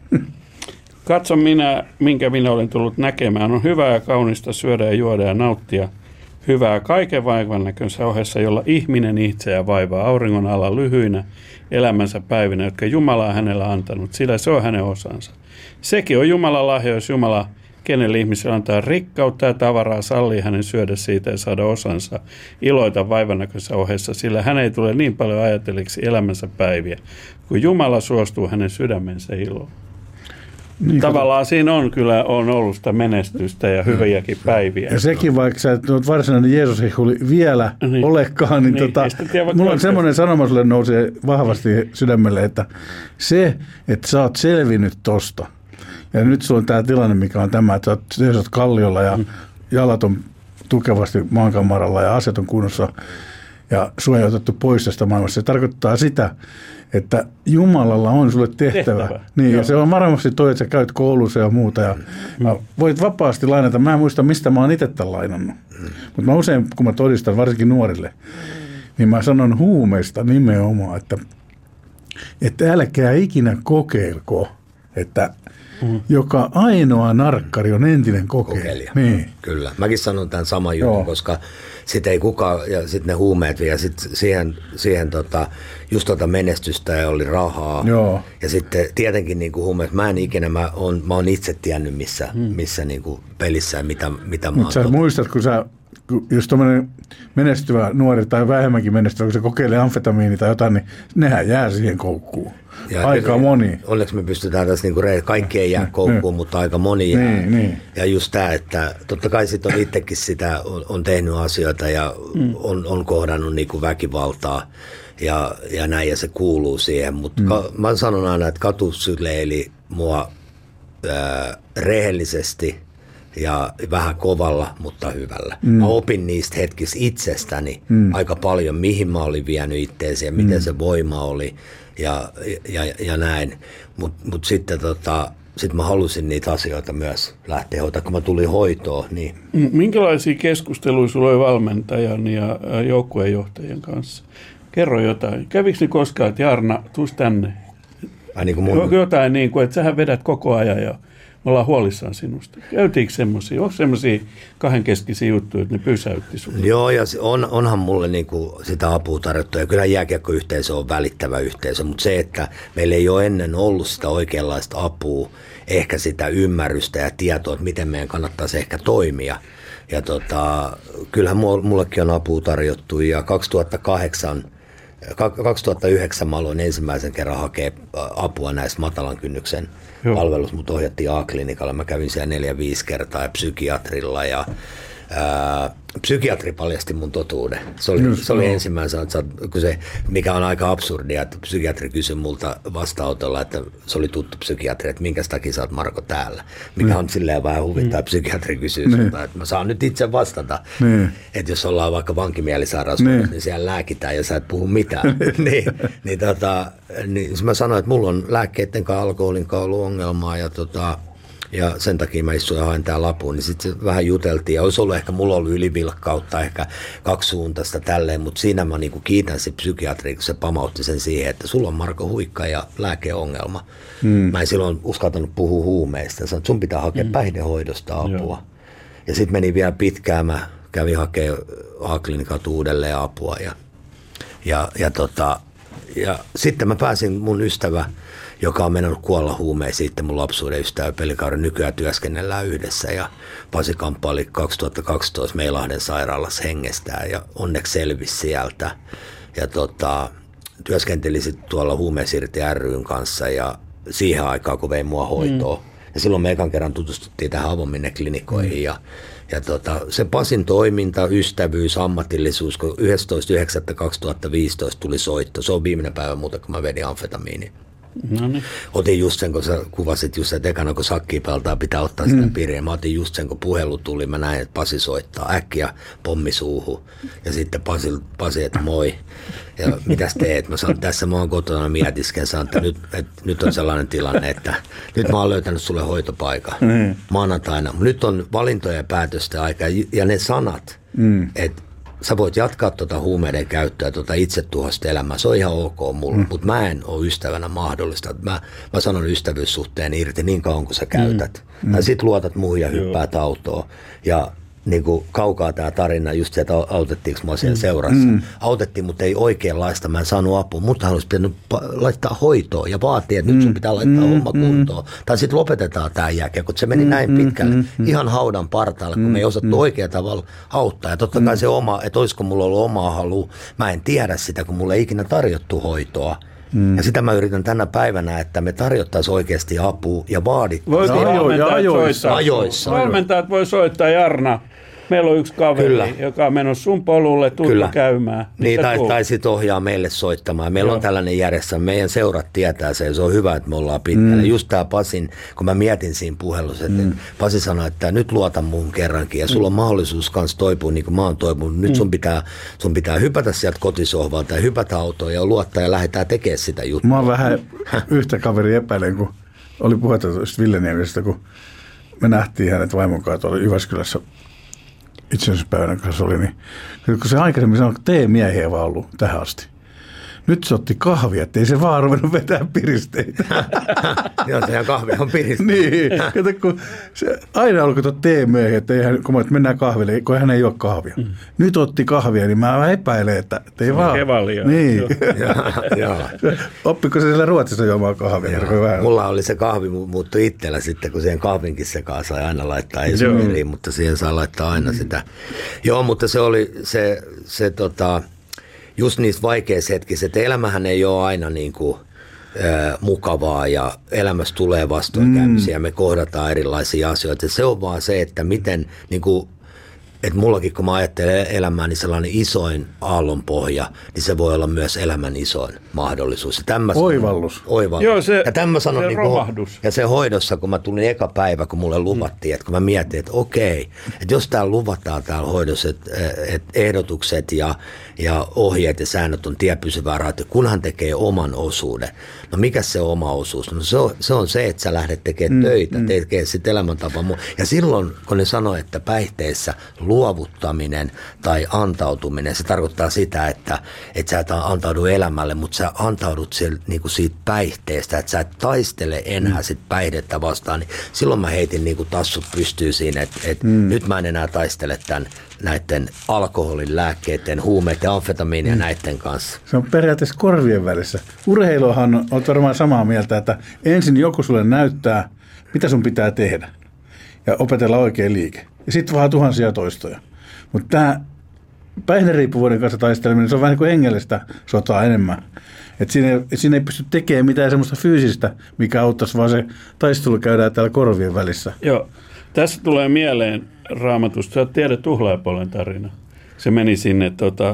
Katso minä, minkä minä olen tullut näkemään. On hyvää ja kaunista syödä ja juoda ja nauttia hyvää kaiken vaivan näkönsä ohessa, jolla ihminen itseään vaivaa auringon alla lyhyinä elämänsä päivinä, jotka Jumala on hänellä antanut, sillä se on hänen osansa. Sekin on Jumalan lahja, jos Jumala kenelle ihmiselle antaa rikkautta ja tavaraa, sallii hänen syödä siitä ja saada osansa, iloita vaivannäkönsä ohessa, sillä hän ei tule niin paljon ajatelleeksi elämänsä päiviä, kun Jumala suostuu hänen sydämensä iloon. Niin, Tavallaan siinä on kyllä on ollut sitä menestystä ja hyviäkin päiviä. ja sekin, vaikka sä et ole varsinainen Jeesus-hehuli vielä Niin. olekaan, niin, Niin, tota, ei sitä tiedä, vaikka mulla on oikeasti. semmoinen sanoma sulle nousee vahvasti sydämelle, että se, että sä oot selvinnyt tosta, ja nyt sulla on tämä tilanne, mikä on tämä, että sä oot, seisot kalliolla ja mm. jalat on tukevasti maankamaralla ja asiat on kunnossa ja sua ei otettu pois tästä maailmasta. Se tarkoittaa sitä, että Jumalalla on sulle tehtävä. Tehtävä. Niin, ja Joo. se on varmasti toi, että sä käyt koulussa ja muuta. Ja mm. voit vapaasti lainata. Mä en muista, mistä mä oon itse tämän lainannut. Mm. Mutta mä usein, kun mä todistan, varsinkin nuorille, niin mä sanon huumeista nimenomaan, että, että älkää ikinä kokeilko, että mm. joka ainoa narkkari on entinen kokeilija. Kokeilija. Niin. Kyllä. Mäkin sanon tämän saman jutun, Joo. koska sitten ei kukaan, ja sitten ne huumeet ja sitten siihen, siihen tota, just tota menestystä ja oli rahaa. Joo. Ja sitten tietenkin niin kuin huumeet, mä en ikinä, mä oon, mä oon itse tiennyt missä, hmm. missä niin kuin pelissä ja mitä, mitä mä oon. Mutta sä tot- muistat, kun sä, kun jos tuommoinen menestyvä nuori tai vähemmänkin menestyvä, kun se kokeilee amfetamiini tai jotain, niin nehän jää siihen koukkuun. Ja Aika niin, moni. Onneksi me pystytään tässä, niin kuin, kaikki ei jää koukkuun, mutta aika moni jää. Niin, niin. Ja just tämä, että totta kai sit on itsekin sitä, on, on tehnyt asioita ja mm. on, on kohdannut niin kuin väkivaltaa ja, ja näin, ja se kuuluu siihen. Mutta mm. ka, mä sanon aina, että katu syleili mua ää, rehellisesti ja vähän kovalla, mutta hyvällä. Mm. Mä opin niistä hetkistä itsestäni mm. aika paljon, mihin mä olin vienyt itteensä ja miten mm. se voima oli ja, ja, ja näin. Mutta mut sitten tota, sit mä halusin niitä asioita myös lähteä hoitaa, kun mä tulin hoitoon. Niin. Minkälaisia keskusteluja sulla oli valmentajan ja joukkueenjohtajien kanssa? Kerro jotain. Kävikö ne koskaan, että Jarna, tuus tänne? Niin kuin mun... Jotain niin kuin, että sähän vedät koko ajan ja me ollaan huolissaan sinusta. Käytiinkö semmoisia? Onko semmoisia kahdenkeskisiä juttuja, että ne pysäytti sinua? Joo, ja on, onhan mulle niin kuin sitä apua tarjottu. Ja kyllä jääkiekkoyhteisö on välittävä yhteisö, mutta se, että meillä ei ole ennen ollut sitä oikeanlaista apua, ehkä sitä ymmärrystä ja tietoa, että miten meidän kannattaisi ehkä toimia. Ja tota, kyllähän mullekin on apua tarjottu ja kaksituhattakahdeksan kaksituhattayhdeksän mä aloin ensimmäisen kerran hakea apua näistä matalan kynnyksen Joo. palvelusta. Mut ohjattiin A-klinikalla. Mä kävin siellä neljä viisi kertaa ja psykiatrilla ja ää, psykiatri paljasti mun totuuden. Se oli, se oli ensimmäisen, kun se, mikä on aika absurdia, että psykiatri kysyi multa vastaanotolla, että se oli tuttu psykiatri, että minkä takia sä oot Marko täällä. Mikä mm. on silleen vähän huvittaa, mm. psykiatri kysyy mm. sulta, että mä saan nyt itse vastata. Mm. Että jos ollaan vaikka vankimielisairaushoidossa, mm. niin siellä lääkitään ja sä et puhu mitään. niin, niin, tota, niin mä sanoin, että mulla on lääkkeiden kanssa, alkoholin kanssa ollut ongelmaa ja tota, ja sen takia mä istuin ja hain tää lapuun, niin sitten vähän juteltiin. Ja olisi ollut ehkä, mulla ollut ylivilkkautta, ehkä kaksisuuntaista tälleen, mutta siinä mä niinku kiitän se psykiatri, kun se pamautti sen siihen, että sulla on Marko Huikka ja lääkeongelma. Mm. Mä en silloin uskaltanut puhua huumeista. Sanoin, että sun pitää hakea mm. päihdehoidosta apua. Joo. Ja sitten meni vielä pitkään, mä kävin hakemaan A-klinikalta uudelleen apua. Ja, ja, ja, tota, ja sitten mä pääsin mun ystävä, joka on mennyt kuolla huumeisiin, sitten mun lapsuuden ystävä Pelikauden, nykyään työskennellään yhdessä ja Pasi kamppaili kaksituhattakaksitoista Meilahden sairaalassa hengestään ja onneksi selvisi sieltä ja tota, työskenteli sitten tuolla Huumeisirti ry:n kanssa ja siihen aikaan kun vein mua hoitoon mm. ja silloin me ekan kerran tutustuttiin tähän avominne-klinikoihin mm. ja, ja tota, se Pasin toiminta, ystävyys, ammatillisuus, kun yhdestoista yhdeksättä kaksituhattaviisitoista tuli soitto, se on viimeinen päivä muuta kun mä vedin amfetamiini. No niin. Otin just sen, kun sä kuvasit just, että ekana kun sakkia peltaa, pitää ottaa sitä mm. piriä. Mä otin just sen, kun puhelu tuli, mä näin, että Pasi soittaa äkkiä pommi suuhun. Ja sitten Pasi, Pasi että moi. Ja mitäs teet? Mä sanon, tässä mä oon kotona mietisken, sanon, että nyt, että nyt on sellainen tilanne, että nyt mä oon löytänyt sulle hoitopaikan mm. maanantaina. Nyt on valintoja ja päätösten aika ja ne sanat, mm. että sä voit jatkaa tuota huumeiden käyttöä, tuota itsetuhoista elämää, se on ihan ok mulle, mm. mutta mä en ole ystävänä mahdollista. Mä, mä sanon ystävyyssuhteen irti niin kauan kuin sä käytät. Mm. Tai sit luotat muuhun ja hyppäät autoon. Ja niin kuin kaukaa tämä tarina, just se, että autettiinko mua siellä seurassa. Mm. Autettiin, mutta ei oikeanlaista, mä en saanut apua. Mutta hän olisi pitänyt laittaa hoitoon ja vaatii, että mm. nyt sun pitää laittaa mm. homma kuntoon. Mm. Tai sitten lopetetaan tämä jälkeen, kun se meni mm. näin pitkälle. Mm. Ihan haudan partaalle, kun mm. me ei osattu mm. oikealla tavalla auttaa. Ja totta kai mm. se oma, että olisiko mulla ollut omaa halua, mä en tiedä sitä, kun mulle ei ikinä tarjottu hoitoa. Mm. Ja sitä mä yritän tänä päivänä, että me tarjottaisiin oikeasti apua ja vaadittaisiin. Ajoissa. Ajoissa. Valmentajat voi soittaa, Jarna. Meillä on yksi kaveri, Kyllä. joka on menossa sun polulle, tullut käymään. Niin, tai, tai sitten ohjaa meille soittamaan. Meillä Joo. on tällainen järjestelmä, meidän seurat tietää sen, se on hyvä, että me ollaan pitkällä. Mm. Just tämä Pasin, kun mä mietin siinä puhelussa, että mm. Pasi sanoi, että nyt luota mun kerrankin ja sulla on mahdollisuus kanssa toipua niin kuin mä oon toipunut. Nyt mm. sun, pitää, sun pitää hypätä sieltä kotisohvalta ja hypätä autoon ja luottaa ja lähdetään tekemään sitä juttua. Mä oon vähän yhtä kaveri epäilen, kun oli puhetta tuosta Villeniemestä, kun me nähtiin hänet vaimon kanssa tuolla Jyväskylässä. Itsenäisyyspäivänä kanssa oli, niin kun se aikaisemmin sanoi, että tee-miehiä vaan ollut tähän asti. Nyt se otti kahvia, ettei se vaan ruvennut vetää piristeitä. Joo, sehän kahvi on piristeitä. Niin, kato, kun se aina alkoi tuo tee-miehiä, että, kun mä, että mennään kahville, kun hän ei juo kahvia. Mm. Nyt otti kahvia, niin mä epäilen, että ei vaan. Kevalia. Niin. Oppiko se siellä Ruotsissa juomaan kahvia? Mulla oli se kahvi, muuttu itsellä sitten, kun siihen kahvinkin sekaan sai aina laittaa esumeriin, mutta siihen saa laittaa aina mm. sitä. Joo, mutta se oli se, se tota... just niissä vaikeissa hetkissä, että elämähän ei ole aina niin kuin, ä, mukavaa ja elämässä tulee vastoinkäymisiä, mm. me kohdataan erilaisia asioita. Se on vaan se, että miten, niin kuin, että mullakin kun mä ajattelen elämää, niin sellainen isoin aallonpohja, niin se voi olla myös elämän isoin mahdollisuus. Ja tämän Oivallus. Sanon, oivallus. Joo, se, ja tämän sanon, se niin kuin, ja se hoidossa, kun mä tulin eka päivä, kun mulle luvattiin, mm. että kun mä mietin, että okei, että jos täällä luvataan täällä hoidossa, että, että ehdotukset ja, ja ohjeet ja säännöt on tie pysyvää raata, kunhan tekee oman osuuden. No mikä se oma osuus? No se on se, on se että sä lähdet tekemään mm. töitä, mm. tekee sitten elämäntapa. Ja silloin, kun ne sanoo, että päihteissä luovuttaminen tai antautuminen, se tarkoittaa sitä, että, että sä et antaudu elämälle, mutta sä antaudut siellä, niin kuin siitä päihteestä, että sä et taistele enää sit päihdettä vastaan, niin silloin mä heitin niin kuin tassut pystyy siinä, että, että mm. nyt mä en enää taistele tämän näiden alkoholin, lääkkeiden, huumeiden, amfetamiinin ja mm. näiden kanssa. Se on periaatteessa korvien välissä. Urheiluhan on, on varmaan samaa mieltä, että ensin joku sulle näyttää, mitä sun pitää tehdä ja opetella oikea liike. Ja sitten vaan tuhansia toistoja. Mutta tämä päihderiippuvuuden kanssa taisteleminen, se on vähän niin kuin hengellistä sotaa enemmän. Että siinä, siinä ei pysty tekemään mitään semmoista fyysistä, mikä auttaisi, vaan se taistelu käydään täällä korvien välissä. Joo, tässä tulee mieleen Raamatusta. Sä tiedät Tuhlaajapolen tarina. Se meni sinne, tota,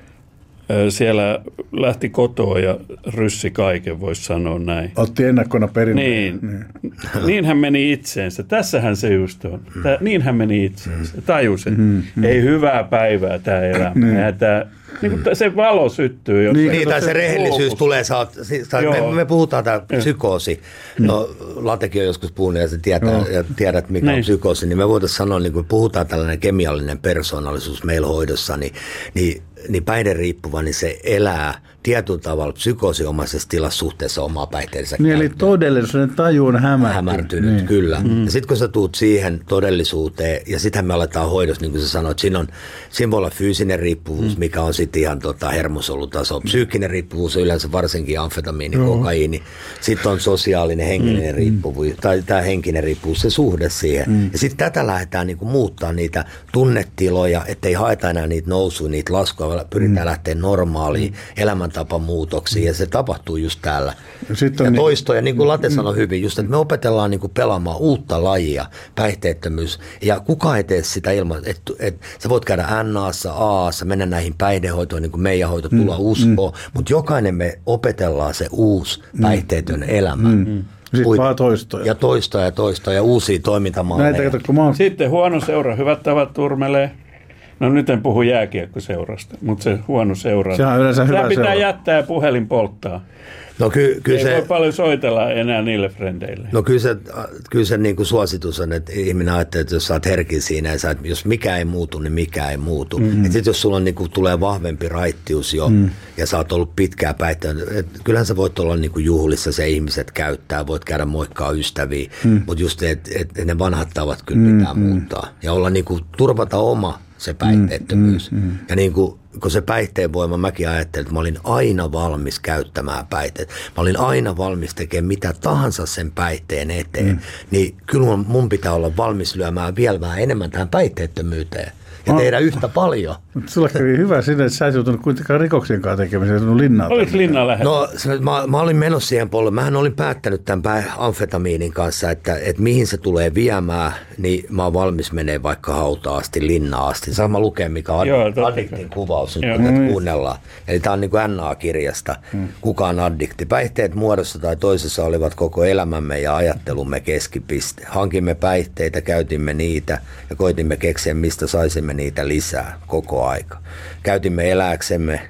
siellä lähti kotoa ja ryssi kaiken, voisi sanoa näin. Otti ennakkona perinne. Niin. niin. niin hän meni itseensä. Tässähän se just on. Tää, niin hän meni itseensä. Tajusi, että mm-hmm. ei hyvää päivää tämä elämä. Mm. Tää, niin kuin se valo syttyy. Jos niin, tai se rehellisyys tulee. Sä oot, me, me puhutaan tämä psykoosi. No, Latekin on joskus puhunut ja sä tietää, ja tiedät, mikä niin. on psykoosi. Niin me voitaisiin sanoa, niin kun puhutaan tällainen kemiallinen persoonallisuus meillä hoidossa, niin, niin niin päihderiippuva, niin se elää tietyllä tavalla psykoosiomaisessa tilassa suhteessa omaa päihteensä niin, eli todellisuuden taju on hämärtynyt. Hämärtynyt, niin. kyllä. Mm. Ja sitten kun sä tuut siihen todellisuuteen, ja sitähän me aletaan hoidossa, niin kuin sä sanoit, siinä, on, siinä voi olla fyysinen riippuvuus, mm. mikä on sitten ihan tota, hermosolutaso. Psyykkinen riippuvuus on yleensä varsinkin amfetamiini, mm. kokaiini. Sitten on sosiaalinen, henkinen mm. riippuvuus, tai tämä henkinen riippuvuus, se suhde siihen. Mm. Ja sitten tätä lähdetään niin kuin muuttaa niitä tunnetiloja, ettei haeta enää niitä nousuja, niitä laskuja, pyritään mm. lähteä normaaliin mm. elämäntapamuutoksiin, ja se tapahtuu just täällä. Ja, ja toistoja, niin kuin Late sanoi hyvin, just, että me opetellaan niin kuin pelaamaan uutta lajia, päihteettömyys, ja kukaan ei tee sitä ilman, että, että sä voit käydä N A:ssa, A:ssa, mennä näihin päihdehoitoihin, niin kuin meidän hoito, tulla mm. uskoon, mm. mutta jokainen me opetellaan se uusi päihteetön elämä. Mm. Sitten vaan toistoja. Ja toistoja ja toistoja ja uusia toimintamalleja. Näitä, kato, kun mä oon... Sitten huono seura, hyvät tavat turmelee. No nyt en puhu jääkiekkoseurasta, mutta se huono seura. Se on yleensä hyvä seura. Pitää seura. jättää ja puhelin polttaa. No ky, ky ei se, voi paljon soitella enää niille frendeille. No kyllä se, kyllä se niin kuin suositus on, että ihminen ajattelee, että jos sä oot herkin siinä, ja sä, että jos mikä ei muutu, niin mikä ei muutu. Mm. Sitten jos sulla on, niin kuin, tulee vahvempi raittius jo, mm. ja sä oot ollut pitkään päihtään, kyllähän sä voit olla niin kuin juhlissa, se ihmiset käyttää, voit käydä moikkaa ystäviä, mm. mutta just että et, et ne vanhat tavat kyllä mm. pitää mm. muuttaa. Ja olla niin kuin, turvata oma se päihteettömyys. Mm, mm, mm. Ja niin kuin, kun se päihteen voima, mäkin ajattelin, että mä olin aina valmis käyttämään päihteet. Mä olin aina valmis tekemään mitä tahansa sen päihteen eteen. Mm. Niin kyllä mun, mun pitää olla valmis lyömään vielä vähän enemmän tähän päihteettömyyteen. Ja tehdä yhtä paljon. Mutta sulla kävi hyvä sinne, että sä et joutunut kuitenkaan rikoksien kanssa tekemiseen, joutunut linnaan. Oliko linnaan lähellä? No mä, mä olin menossa siihen polun. Mähän olin päättänyt tämän amfetamiinin kanssa, että, että mihin se tulee viemään, niin mä oon valmis menee vaikka hautaan asti, linnaan asti. Saanko mä lukea, mikä on Joo, addiktin kuvaus, nyt kun tätä kuunnellaan. Eli tää on niin kuin N A-kirjasta. Hmm. Kuka on addikti? Päihteet muodossa tai toisessa olivat koko elämämme ja ajattelumme keskipiste. Hankimme päihteitä, käytimme niitä ja koitimme keksiä, mistä saisimme niitä lisää koko aika. Käytimme elääksemme,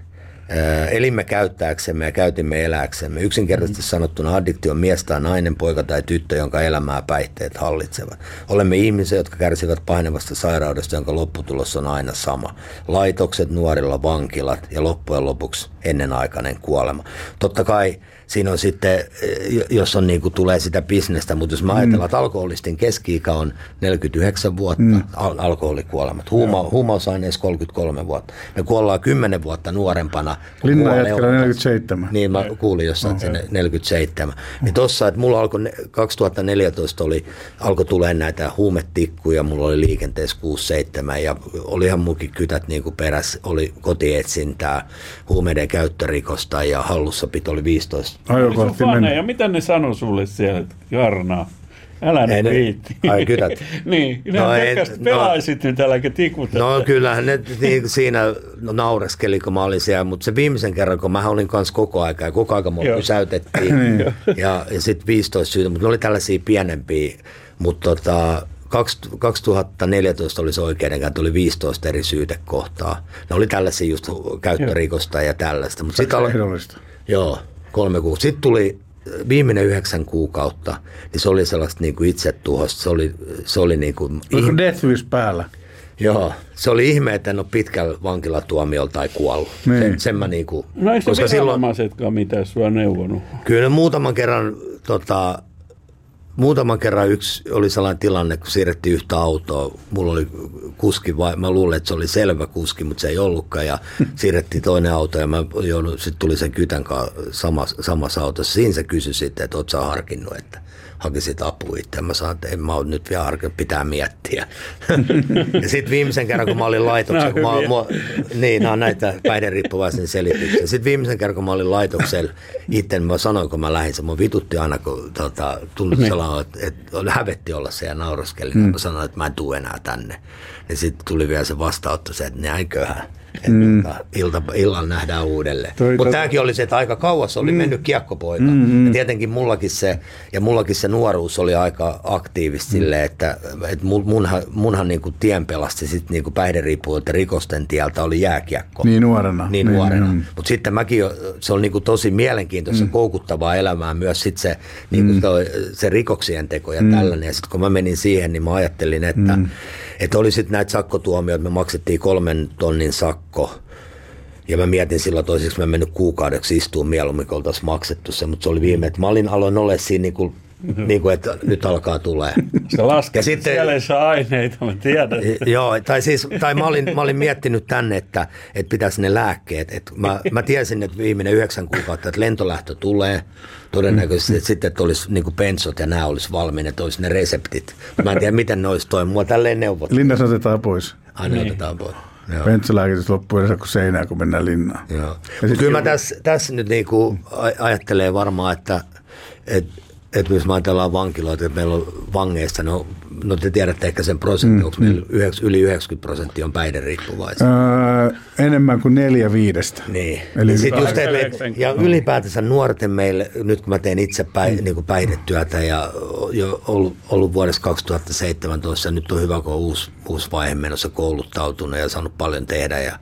elimme käyttääksemme ja käytimme elääksemme. Yksinkertaisesti sanottuna addiktio on mies tai nainen, poika tai tyttö, jonka elämää päihteet hallitsevat. Olemme ihmisiä, jotka kärsivät painavasta sairaudesta, jonka lopputulos on aina sama. Laitokset, nuorilla vankilat ja loppujen lopuksi ennenaikainen kuolema. Totta kai siinä on sitten, jos on niin kuin tulee sitä bisnestä, mutta jos mä ajatellaan, että alkoholistin keski-ikä on neljäkymmentäyhdeksän vuotta, mm. al- alkoholikuolemat, Huuma, huumausaineissa kolmekymmentäkolme vuotta. Me kuollaan kymmenen vuotta nuorempana. Linnan jätkellä neljäkymmentäseitsemän. Niin, mä kuulin jossain, että se neljäkymmentäseitsemän. Niin tossa, että mulla alkoi, kaksituhattaneljätoista oli, alkoi tulee näitä huumetikkuja, mulla oli liikenteessä kuusi seitsemän ja olihan munkin kytät niin kuin perässä, oli kotietsintää, huumeiden käyttörikosta ja hallussapito oli viisitoista. Ajokortti meni. Ja mitä ne sanoi sulle siellä, Jarnaa? Älä nyt viitti. Ai kytät. niin, ne no, pelaisit no, nyt, äläkä tikuta. No kyllähän ne niin, siinä no, naureskeli, kun mä olin siellä, mutta se viimeisen kerran, kun mä olin kanssa koko aika, ja koko aika mua pysäytettiin, ja, ja sitten viisitoista syytä, mutta ne oli tällaisia pienempiä, mutta tota, kaksituhattaneljätoista oli se oikeudenkäynti, oli viisitoista eri syytekohtaa. Ne oli tällaisia just käyttörikosta ja tällaista. Mutta sitten oli joo, kolme kuukautta. Sitten tuli viimeinen yhdeksän kuukautta, niin se oli sellaista niin kuin itsetuhosta. Se oli, se oli niin kuin... Oliko death wish päällä? Joo, se oli ihme, että en ole pitkällä vankilatuomiolla tai kuollut. Niin. Sen, sen mä niinku, No eikö se silloin, viranomaisetkaan mitään sua neuvonut? kyllä muutaman kerran, tota, muutaman kerran yksi oli sellainen tilanne, kun siirrettiin yhtä autoa. Mulla oli kuski, vai, mä luulen, että se oli selvä kuski, mutta se ei ollutkaan. Ja siirrettiin toinen auto ja mä joudun, sit tuli sen kytän kanssa samassa, samassa autossa. Siinä se kysyi sitten, että oot sä harkinnut, että hakisit apua itse. Mä sanoin, että en mä ole nyt vielä harkinnut, pitää miettiä. Ja sitten viimeisen kerran, kun mä olin laitoksella, kun mä, mä, niin, nämä on näitä päihderiippuvaisen selityksiä. Sitten viimeisen kerran, kun mä olin laitoksella itse, mä sanoin, kun mä lähdin, se mun vitutti aina, kun tota, tuli niin. sellainen, että, että hävetti olla se ja nauraskeli. Mm. Mä sanoin, että mä en tule enää tänne. Ja sitten tuli vielä se vastaanotto, se, että näinköhän. Mm. Ilta, illalla nähdään uudelleen. Mutta tämäkin oli se, että aika kauas oli mm. mennyt kiekkopoika. Mm-hmm. Ja tietenkin mullakin se, ja mullakin se nuoruus oli aika aktiivista mm. silleen, että, että munhan, munhan niinku tien pelasti sit niinku päihderiippuvuutta rikosten tieltä oli jääkiekko. Niin nuorena. Niin niin, nuorena. Mm. Mutta sitten mäkin, se oli niinku tosi mielenkiintoista, mm. koukuttavaa elämää myös sit se, niinku mm. toi, se rikoksien teko ja mm. tällainen. Ja sitten kun mä menin siihen, niin mä ajattelin, että mm. Että oli sitten näitä sakkotuomioita, me maksettiin kolmen tonnin sakko. Ja mä mietin silloin toiseksi, mä mennyt kuukaudeksi istuun mieluummin, kun oltaisiin maksettu se. Mutta se oli viime, että mä olin, aloin olla siinä niin kuin, niin kuin, että nyt alkaa tulee. Sä lasket siellä aineita, mä tiedän. Joo, tai, siis, tai mä, olin, mä olin miettinyt tänne, että, että pitäisi ne lääkkeet. Että mä, mä tiesin, että viimeinen yhdeksän kuukautta, että lentolähtö tulee. Todennäköisesti että sitten, että olisi niin kuin pensot ja nämä olisi valmiina, että olisi ne reseptit. Mä en tiedä, miten ne olisi toimia. Mua tälleen neuvottu. Linnassa otetaan pois. Aina niin. otetaan pois. Pentsolääkitys loppuu edes kuin seinään, kun mennään linnaan. Kyllä mä tässä, tässä nyt niin kuin ajattelee varmaan, että et, et jos me ajatellaan vankiloita, että meillä on vangeista, no, no te tiedätte ehkä sen prosentti, mm. onko meillä yhdeks, yli yhdeksänkymmentä prosenttia on päihderiippuvaisia? Öö, enemmän kuin neljä viidestä. Niin. Eli sit just, me, ja ylipäätänsä nuorten meille, nyt kun mä teen itse päih, mm. niin kuin päihdetyötä ja jo ollut, ollut vuodessa kaksituhattaseitsemäntoista, ja nyt on hyvä, kun on uusi, uusi vaihe menossa kouluttautunut ja saanut paljon tehdä. Ja,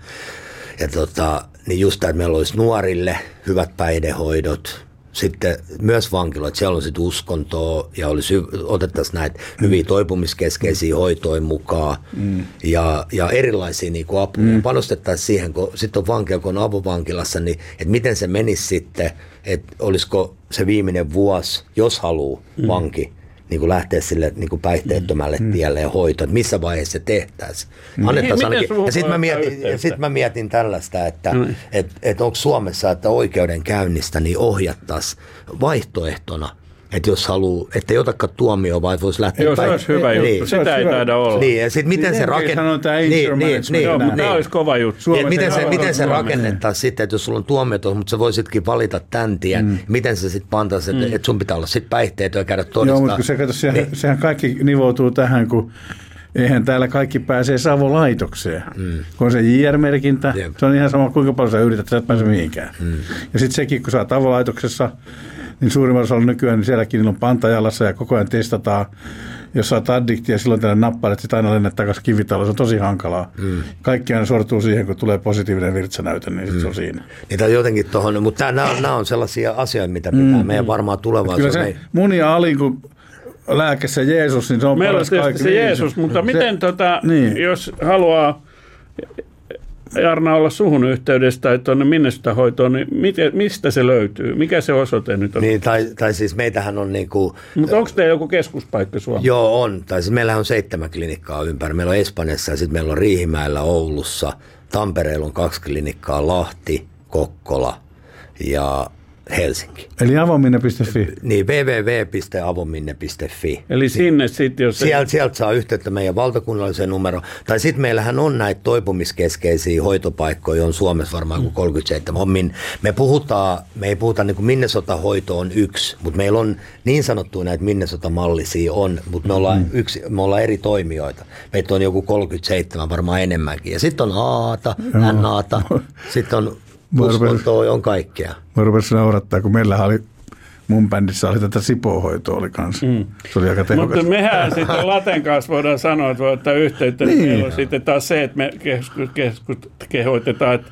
ja tota, niin just tämä, että meillä olisi nuorille hyvät päihdehoidot, sitten myös vankiloita, siellä on sitten uskontoa ja olisi, otettaisiin näitä hyviä toipumiskeskeisiä hoitoja mukaan mm. ja, ja erilaisia niin kuin apuja. Mm. Panostettaisiin siihen, kun sitten on vankila, kun on avovankilassa, niin että miten se menisi sitten, että olisiko se viimeinen vuosi, jos haluaa mm. vanki, niin kuin lähteä sille niin kuin päihteettömälle mm. tielle ja hoitoon, että missä vaiheessa se tehtäisiin. Mm. Ainakin. Ja sitten mä, mietin, sit mä mietin tällaista, että mm. et, et onko Suomessa, että oikeudenkäynnistä niin ohjattaisiin vaihtoehtona, että jos haluaa, että ei otakaan tuomioon, vaan voisi lähteä Joo, se päin. Olisi hyvä juttu. Niin. Sitä ei taida olla. Niin, ja sitten miten se rakennetaan. Niin, niin, niin, Joo, niin, tämä olisi kova juttu. Niin, miten se, miten se rakennettaisiin sitten, että jos sulla on tuomioton, mutta sä voisitkin valita tämän tien, mm. miten se sitten pantaisi, että, mm. että sun pitää olla sitten päihteetö ja käydä todistaa. Joo, mutta se, kato, sehän, niin. sehän kaikki nivoutuu tähän, kun eihän täällä kaikki pääsee savolaitokseen. Mm. Kun on se J R-merkintä, Jep. se on ihan sama, kuinka paljon sä yrität, sä et pääse mihinkään. Mm. Ja sitten sekin, kun sä oot avolaitoksessa, niin suurimmalla osalla nykyään, niin sielläkin niillä on pantajalassa ja koko ajan testataan. Jos sä oot addikti ja silloin tällä nappailet, sitten aina lennät takaisin kivitaloon. Se on tosi hankalaa. Mm. Kaikki aina sortuu siihen, kun tulee positiivinen virtsanäyte, niin mm. se on siinä. Niitä on jotenkin tuohon, mutta nämä on, on sellaisia asioita, mitä pitää mm. meidän varmaan tulevaisuudessa. Kyllä se muni ja alin, kun lääkessä Jeesus, niin se on meillä paras on kaikki. se Jeesus, mutta se, miten tota, niin. jos haluaa Jarna olla suhun yhteydessä tai tuonne Minnesota-hoitoon, niin miten, mistä se löytyy? Mikä se osoite nyt on? Niin, tai, tai siis meitähän on niin kuin... Mutta onko teillä joku keskuspaikka Suomessa? Joo, on. Tai siis meillähän on seitsemän klinikkaa ympäri. Meillä on Espanjassa ja sitten meillä on Riihimäellä, Oulussa. Tampereella on kaksi klinikkaa, Lahti, Kokkola ja Helsinki. Eli avominne piste fi. Niin, double-u double-u double-u piste avominne piste fi. Eli sinne sitten, jos... Sieltä, sieltä saa yhteyttä meidän valtakunnalliseen numeroon. Tai sitten meillähän on näitä toipumiskeskeisiä hoitopaikkoja, on Suomessa varmaan kuin kolmekymmentäseitsemän. Me puhutaan, me ei puhuta niin kuin Minnesota-hoito on yksi, mutta meillä on niin sanottuja näitä Minnesota-mallisia on, mutta me ollaan, yksi, me ollaan eri toimijoita. Meitä on joku kolmekymmentäseitsemän, varmaan enemmänkin. Ja sitten on Aata, N-Aata, sitten on... Uskontoa on kaikkea. Mä rupesin naurattaa, kun meillä oli mun bändissä oli tätä sipohoitoa oli kanssa. Mm. Se oli aika tehokas. Mutta mehän sitten Laten kanssa voidaan sanoa, että voi ottaa yhteyttä. Niin. Meillä on sitten taas se, että me kehoitetaan, että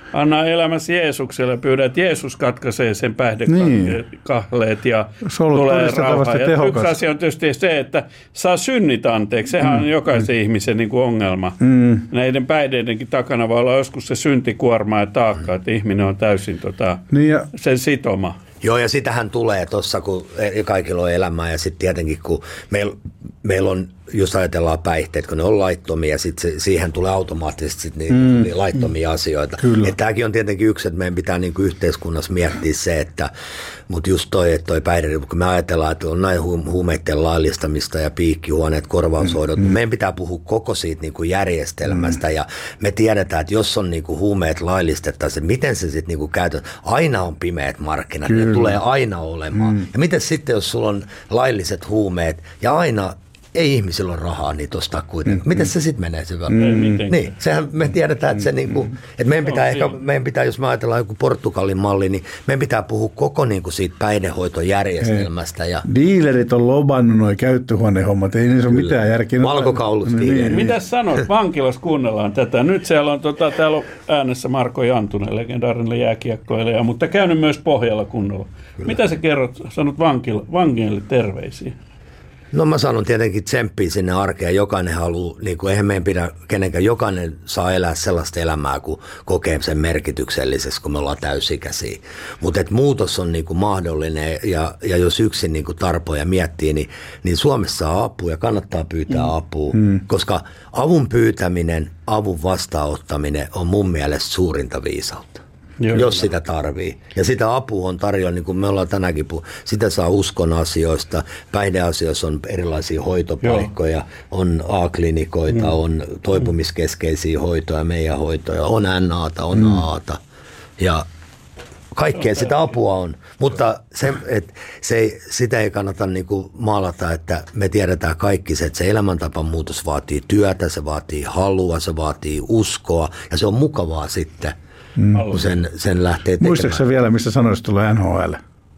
Anna elämäsi Jeesukselle ja pyydä, että Jeesus katkaisee sen päihdekahleet Niin. ja Se on ollut tulee todistettavasti rauha. Ja tehokas. yksi asia on tietysti se, että saa synnit anteeksi. Sehän mm. on jokaisen mm. ihmisen niin kuin ongelma. Mm. Näiden päihdeidenkin takana voi olla joskus se syntikuorma ja taakka, että ihminen on täysin tota, niin ja sen sitoma. Joo, ja sitähän tulee tuossa, kun kaikilla on elämää, ja sitten tietenkin, kun meillä meil on, jos ajatellaan päihteet, kun ne on laittomia, sitten se, siihen tulee automaattisesti sit niin, mm. niin laittomia mm. asioita. Tämäkin on tietenkin yksi, että meidän pitää niin kuin yhteiskunnassa miettiä se, että, mutta just toi, että toi päihde, kun me ajatellaan, että on näin huumeiden laillistamista ja piikkihuoneet, korvaushoidot, mm. meidän pitää puhua koko siitä niin kuin järjestelmästä, mm. ja me tiedetään, että jos on niin kuin huumeet laillistettaisiin, miten se sitten niin kuin käytetään, aina on pimeät markkinat, Kyllä. ne tulee aina olemaan. Mm. Ja miten sitten, jos sulla on lailliset huumeet, ja aina ei ihmisillä ole rahaa niitä ostaa kuitenkin. Mm. Miten se sitten menee syvällä? Mm. Niin, sehän me tiedetään, että se mm. niinku, että meidän pitää ehkä, meidän pitää, jos me ajatellaan joku Portugalin malli, niin meidän pitää puhua koko niinku siitä päihdehoitojärjestelmästä. Ja diilerit on lobannut nuo käyttöhuonehommat, ei niissä ole mitään järkeä. Valkokaulustiilerit. Niin. Mitä sanot? Vankilassa kuunnellaan tätä. Nyt siellä on, tota, täällä on äänessä Marko Jantunen, legendaarinen jääkiekkoilija, mutta käynyt myös Pohjalla kunnolla. Kyllä. Mitä sä kerrot, sanot vankille, vankille terveisiä? No mä sanon tietenkin tsemppiä sinne arkeen. Jokainen haluaa, niin kuin eihän meidän pidä kenenkään, jokainen saa elää sellaista elämää, kun kokee sen merkityksellisessä, kun me ollaan täysikäisiä. Mutta muutos on niin kuin mahdollinen ja, ja jos yksin niin kuin tarpoja miettii, niin, niin Suomessa saa apua ja kannattaa pyytää mm. apua, mm. koska avun pyytäminen, avun vastaanottaminen on mun mielestä suurinta viisautta. Joo, jos kyllä. sitä tarvii. Ja sitä apua on tarjolla, niin kuin me ollaan tänäänkin puhuttu, sitä saa uskon asioista, päihdeasioissa on erilaisia hoitopaikkoja, Joo. on A-klinikoita, mm. on toipumiskeskeisiä hoitoja, meidän hoitoja, on N A:ta, on mm. A:ta ja kaikkea sitä apua on. Mutta se, et, se ei, sitä ei kannata niin kuin maalata, että me tiedetään kaikki se, että se elämäntapan muutos vaatii työtä, se vaatii halua, se vaatii uskoa ja se on mukavaa sitten. Mm. kun sen, sen lähtee tekemään. Muistatko vielä, missä sanoisi tulee N H L?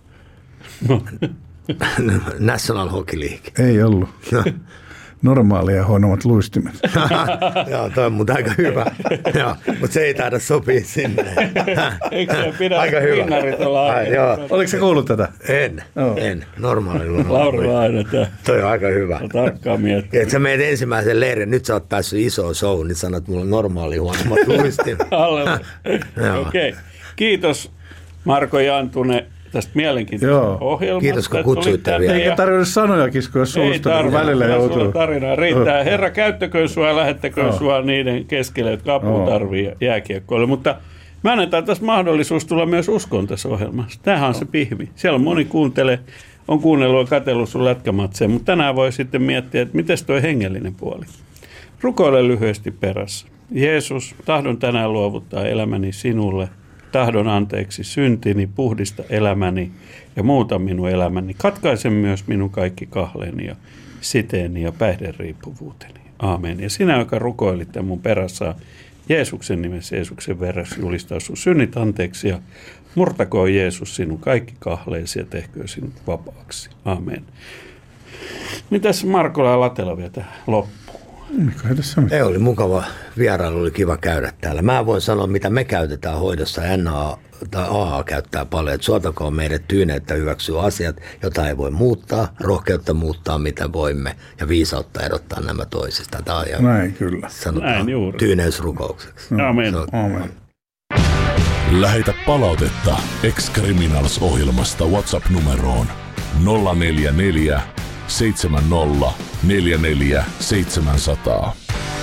National Hockey League. Ei ollut. No. Normaalia huonommat luistimet. Joo, toi on mutta aika hyvä. Mutta se ei taida sopia sinne. Eikö se pidä aika hyvä. Ai, joo. Oliko se kuullut tätä? En, oh. en. Normaalilla. Lauri aina tämä. Toi on aika hyvä. On tarkkaan miettiä. Sä menet ensimmäisen leirin, nyt sä oot päässyt isoon showun, niin sanot, että mulla on normaali huonommat luistimet. Okei. Okay. Kiitos Marko Jantunen tästä mielenkiintoisesta ohjelmasta. Kiitos, kun kutsuitte vielä. Eikä tarvitse sanojakin, kun jos suusta niin välillä joutuu. Tarinaa riittää. Herra, käyttäköön sua ja lähettäköön oh. sua niiden keskelle, jotka apua oh. tarvii jääkiekkoille. Mutta mä annetaan tässä mahdollisuus tulla myös uskoon tässä ohjelmassa. Tämähän on oh. se pihvi. Siellä on moni kuuntele, on kuunnellut ja katsellut sun lätkämatseja, mutta tänään voi sitten miettiä, että miten toi hengellinen puoli. Rukoile lyhyesti perässä. Jeesus, tahdon tänään luovuttaa elämäni sinulle. Tahdon anteeksi syntini, puhdista elämäni ja muuta minun elämäni. Katkaisen myös minun kaikki kahleeni ja siteeni ja päihderiippuvuuteni. Aamen. Ja sinä, joka rukoilit mun perässä, Jeesuksen nimessä, Jeesuksen veressä julistaa sun synnit anteeksi ja murtakoon Jeesus sinun kaikki kahleesi ja tehköön sinut vapaaksi. Aamen. Mitäs Markola ja Latela vielä tähän loppuun? Ei, oli mukava vierailu, oli kiva käydä täällä. Mä voin sanoa, mitä me käytetään hoidossa. N A tai A A käyttää paljon, että suotakoon meidät tyyneyttä hyväksyä asiat, jota ei voi muuttaa, rohkeutta muuttaa, mitä voimme, ja viisautta erottaa nämä toisista. Tämä on näin, kyllä. Sanotaan näin juuri. Tyyneysrukoukseksi. No. Amen. Amen. Lähetä palautetta Ex-Criminals-ohjelmasta WhatsApp-numeroon nolla neljä neljä seitsemän nolla neljä neljä seitsemän nolla nolla.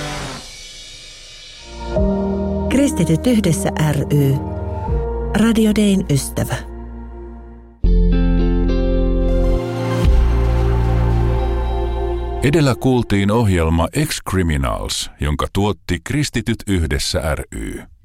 Kristityt yhdessä ry. Radio Dayn ystävä. Edellä kuultiin ohjelma Ex-Criminals, jonka tuotti Kristityt yhdessä ry.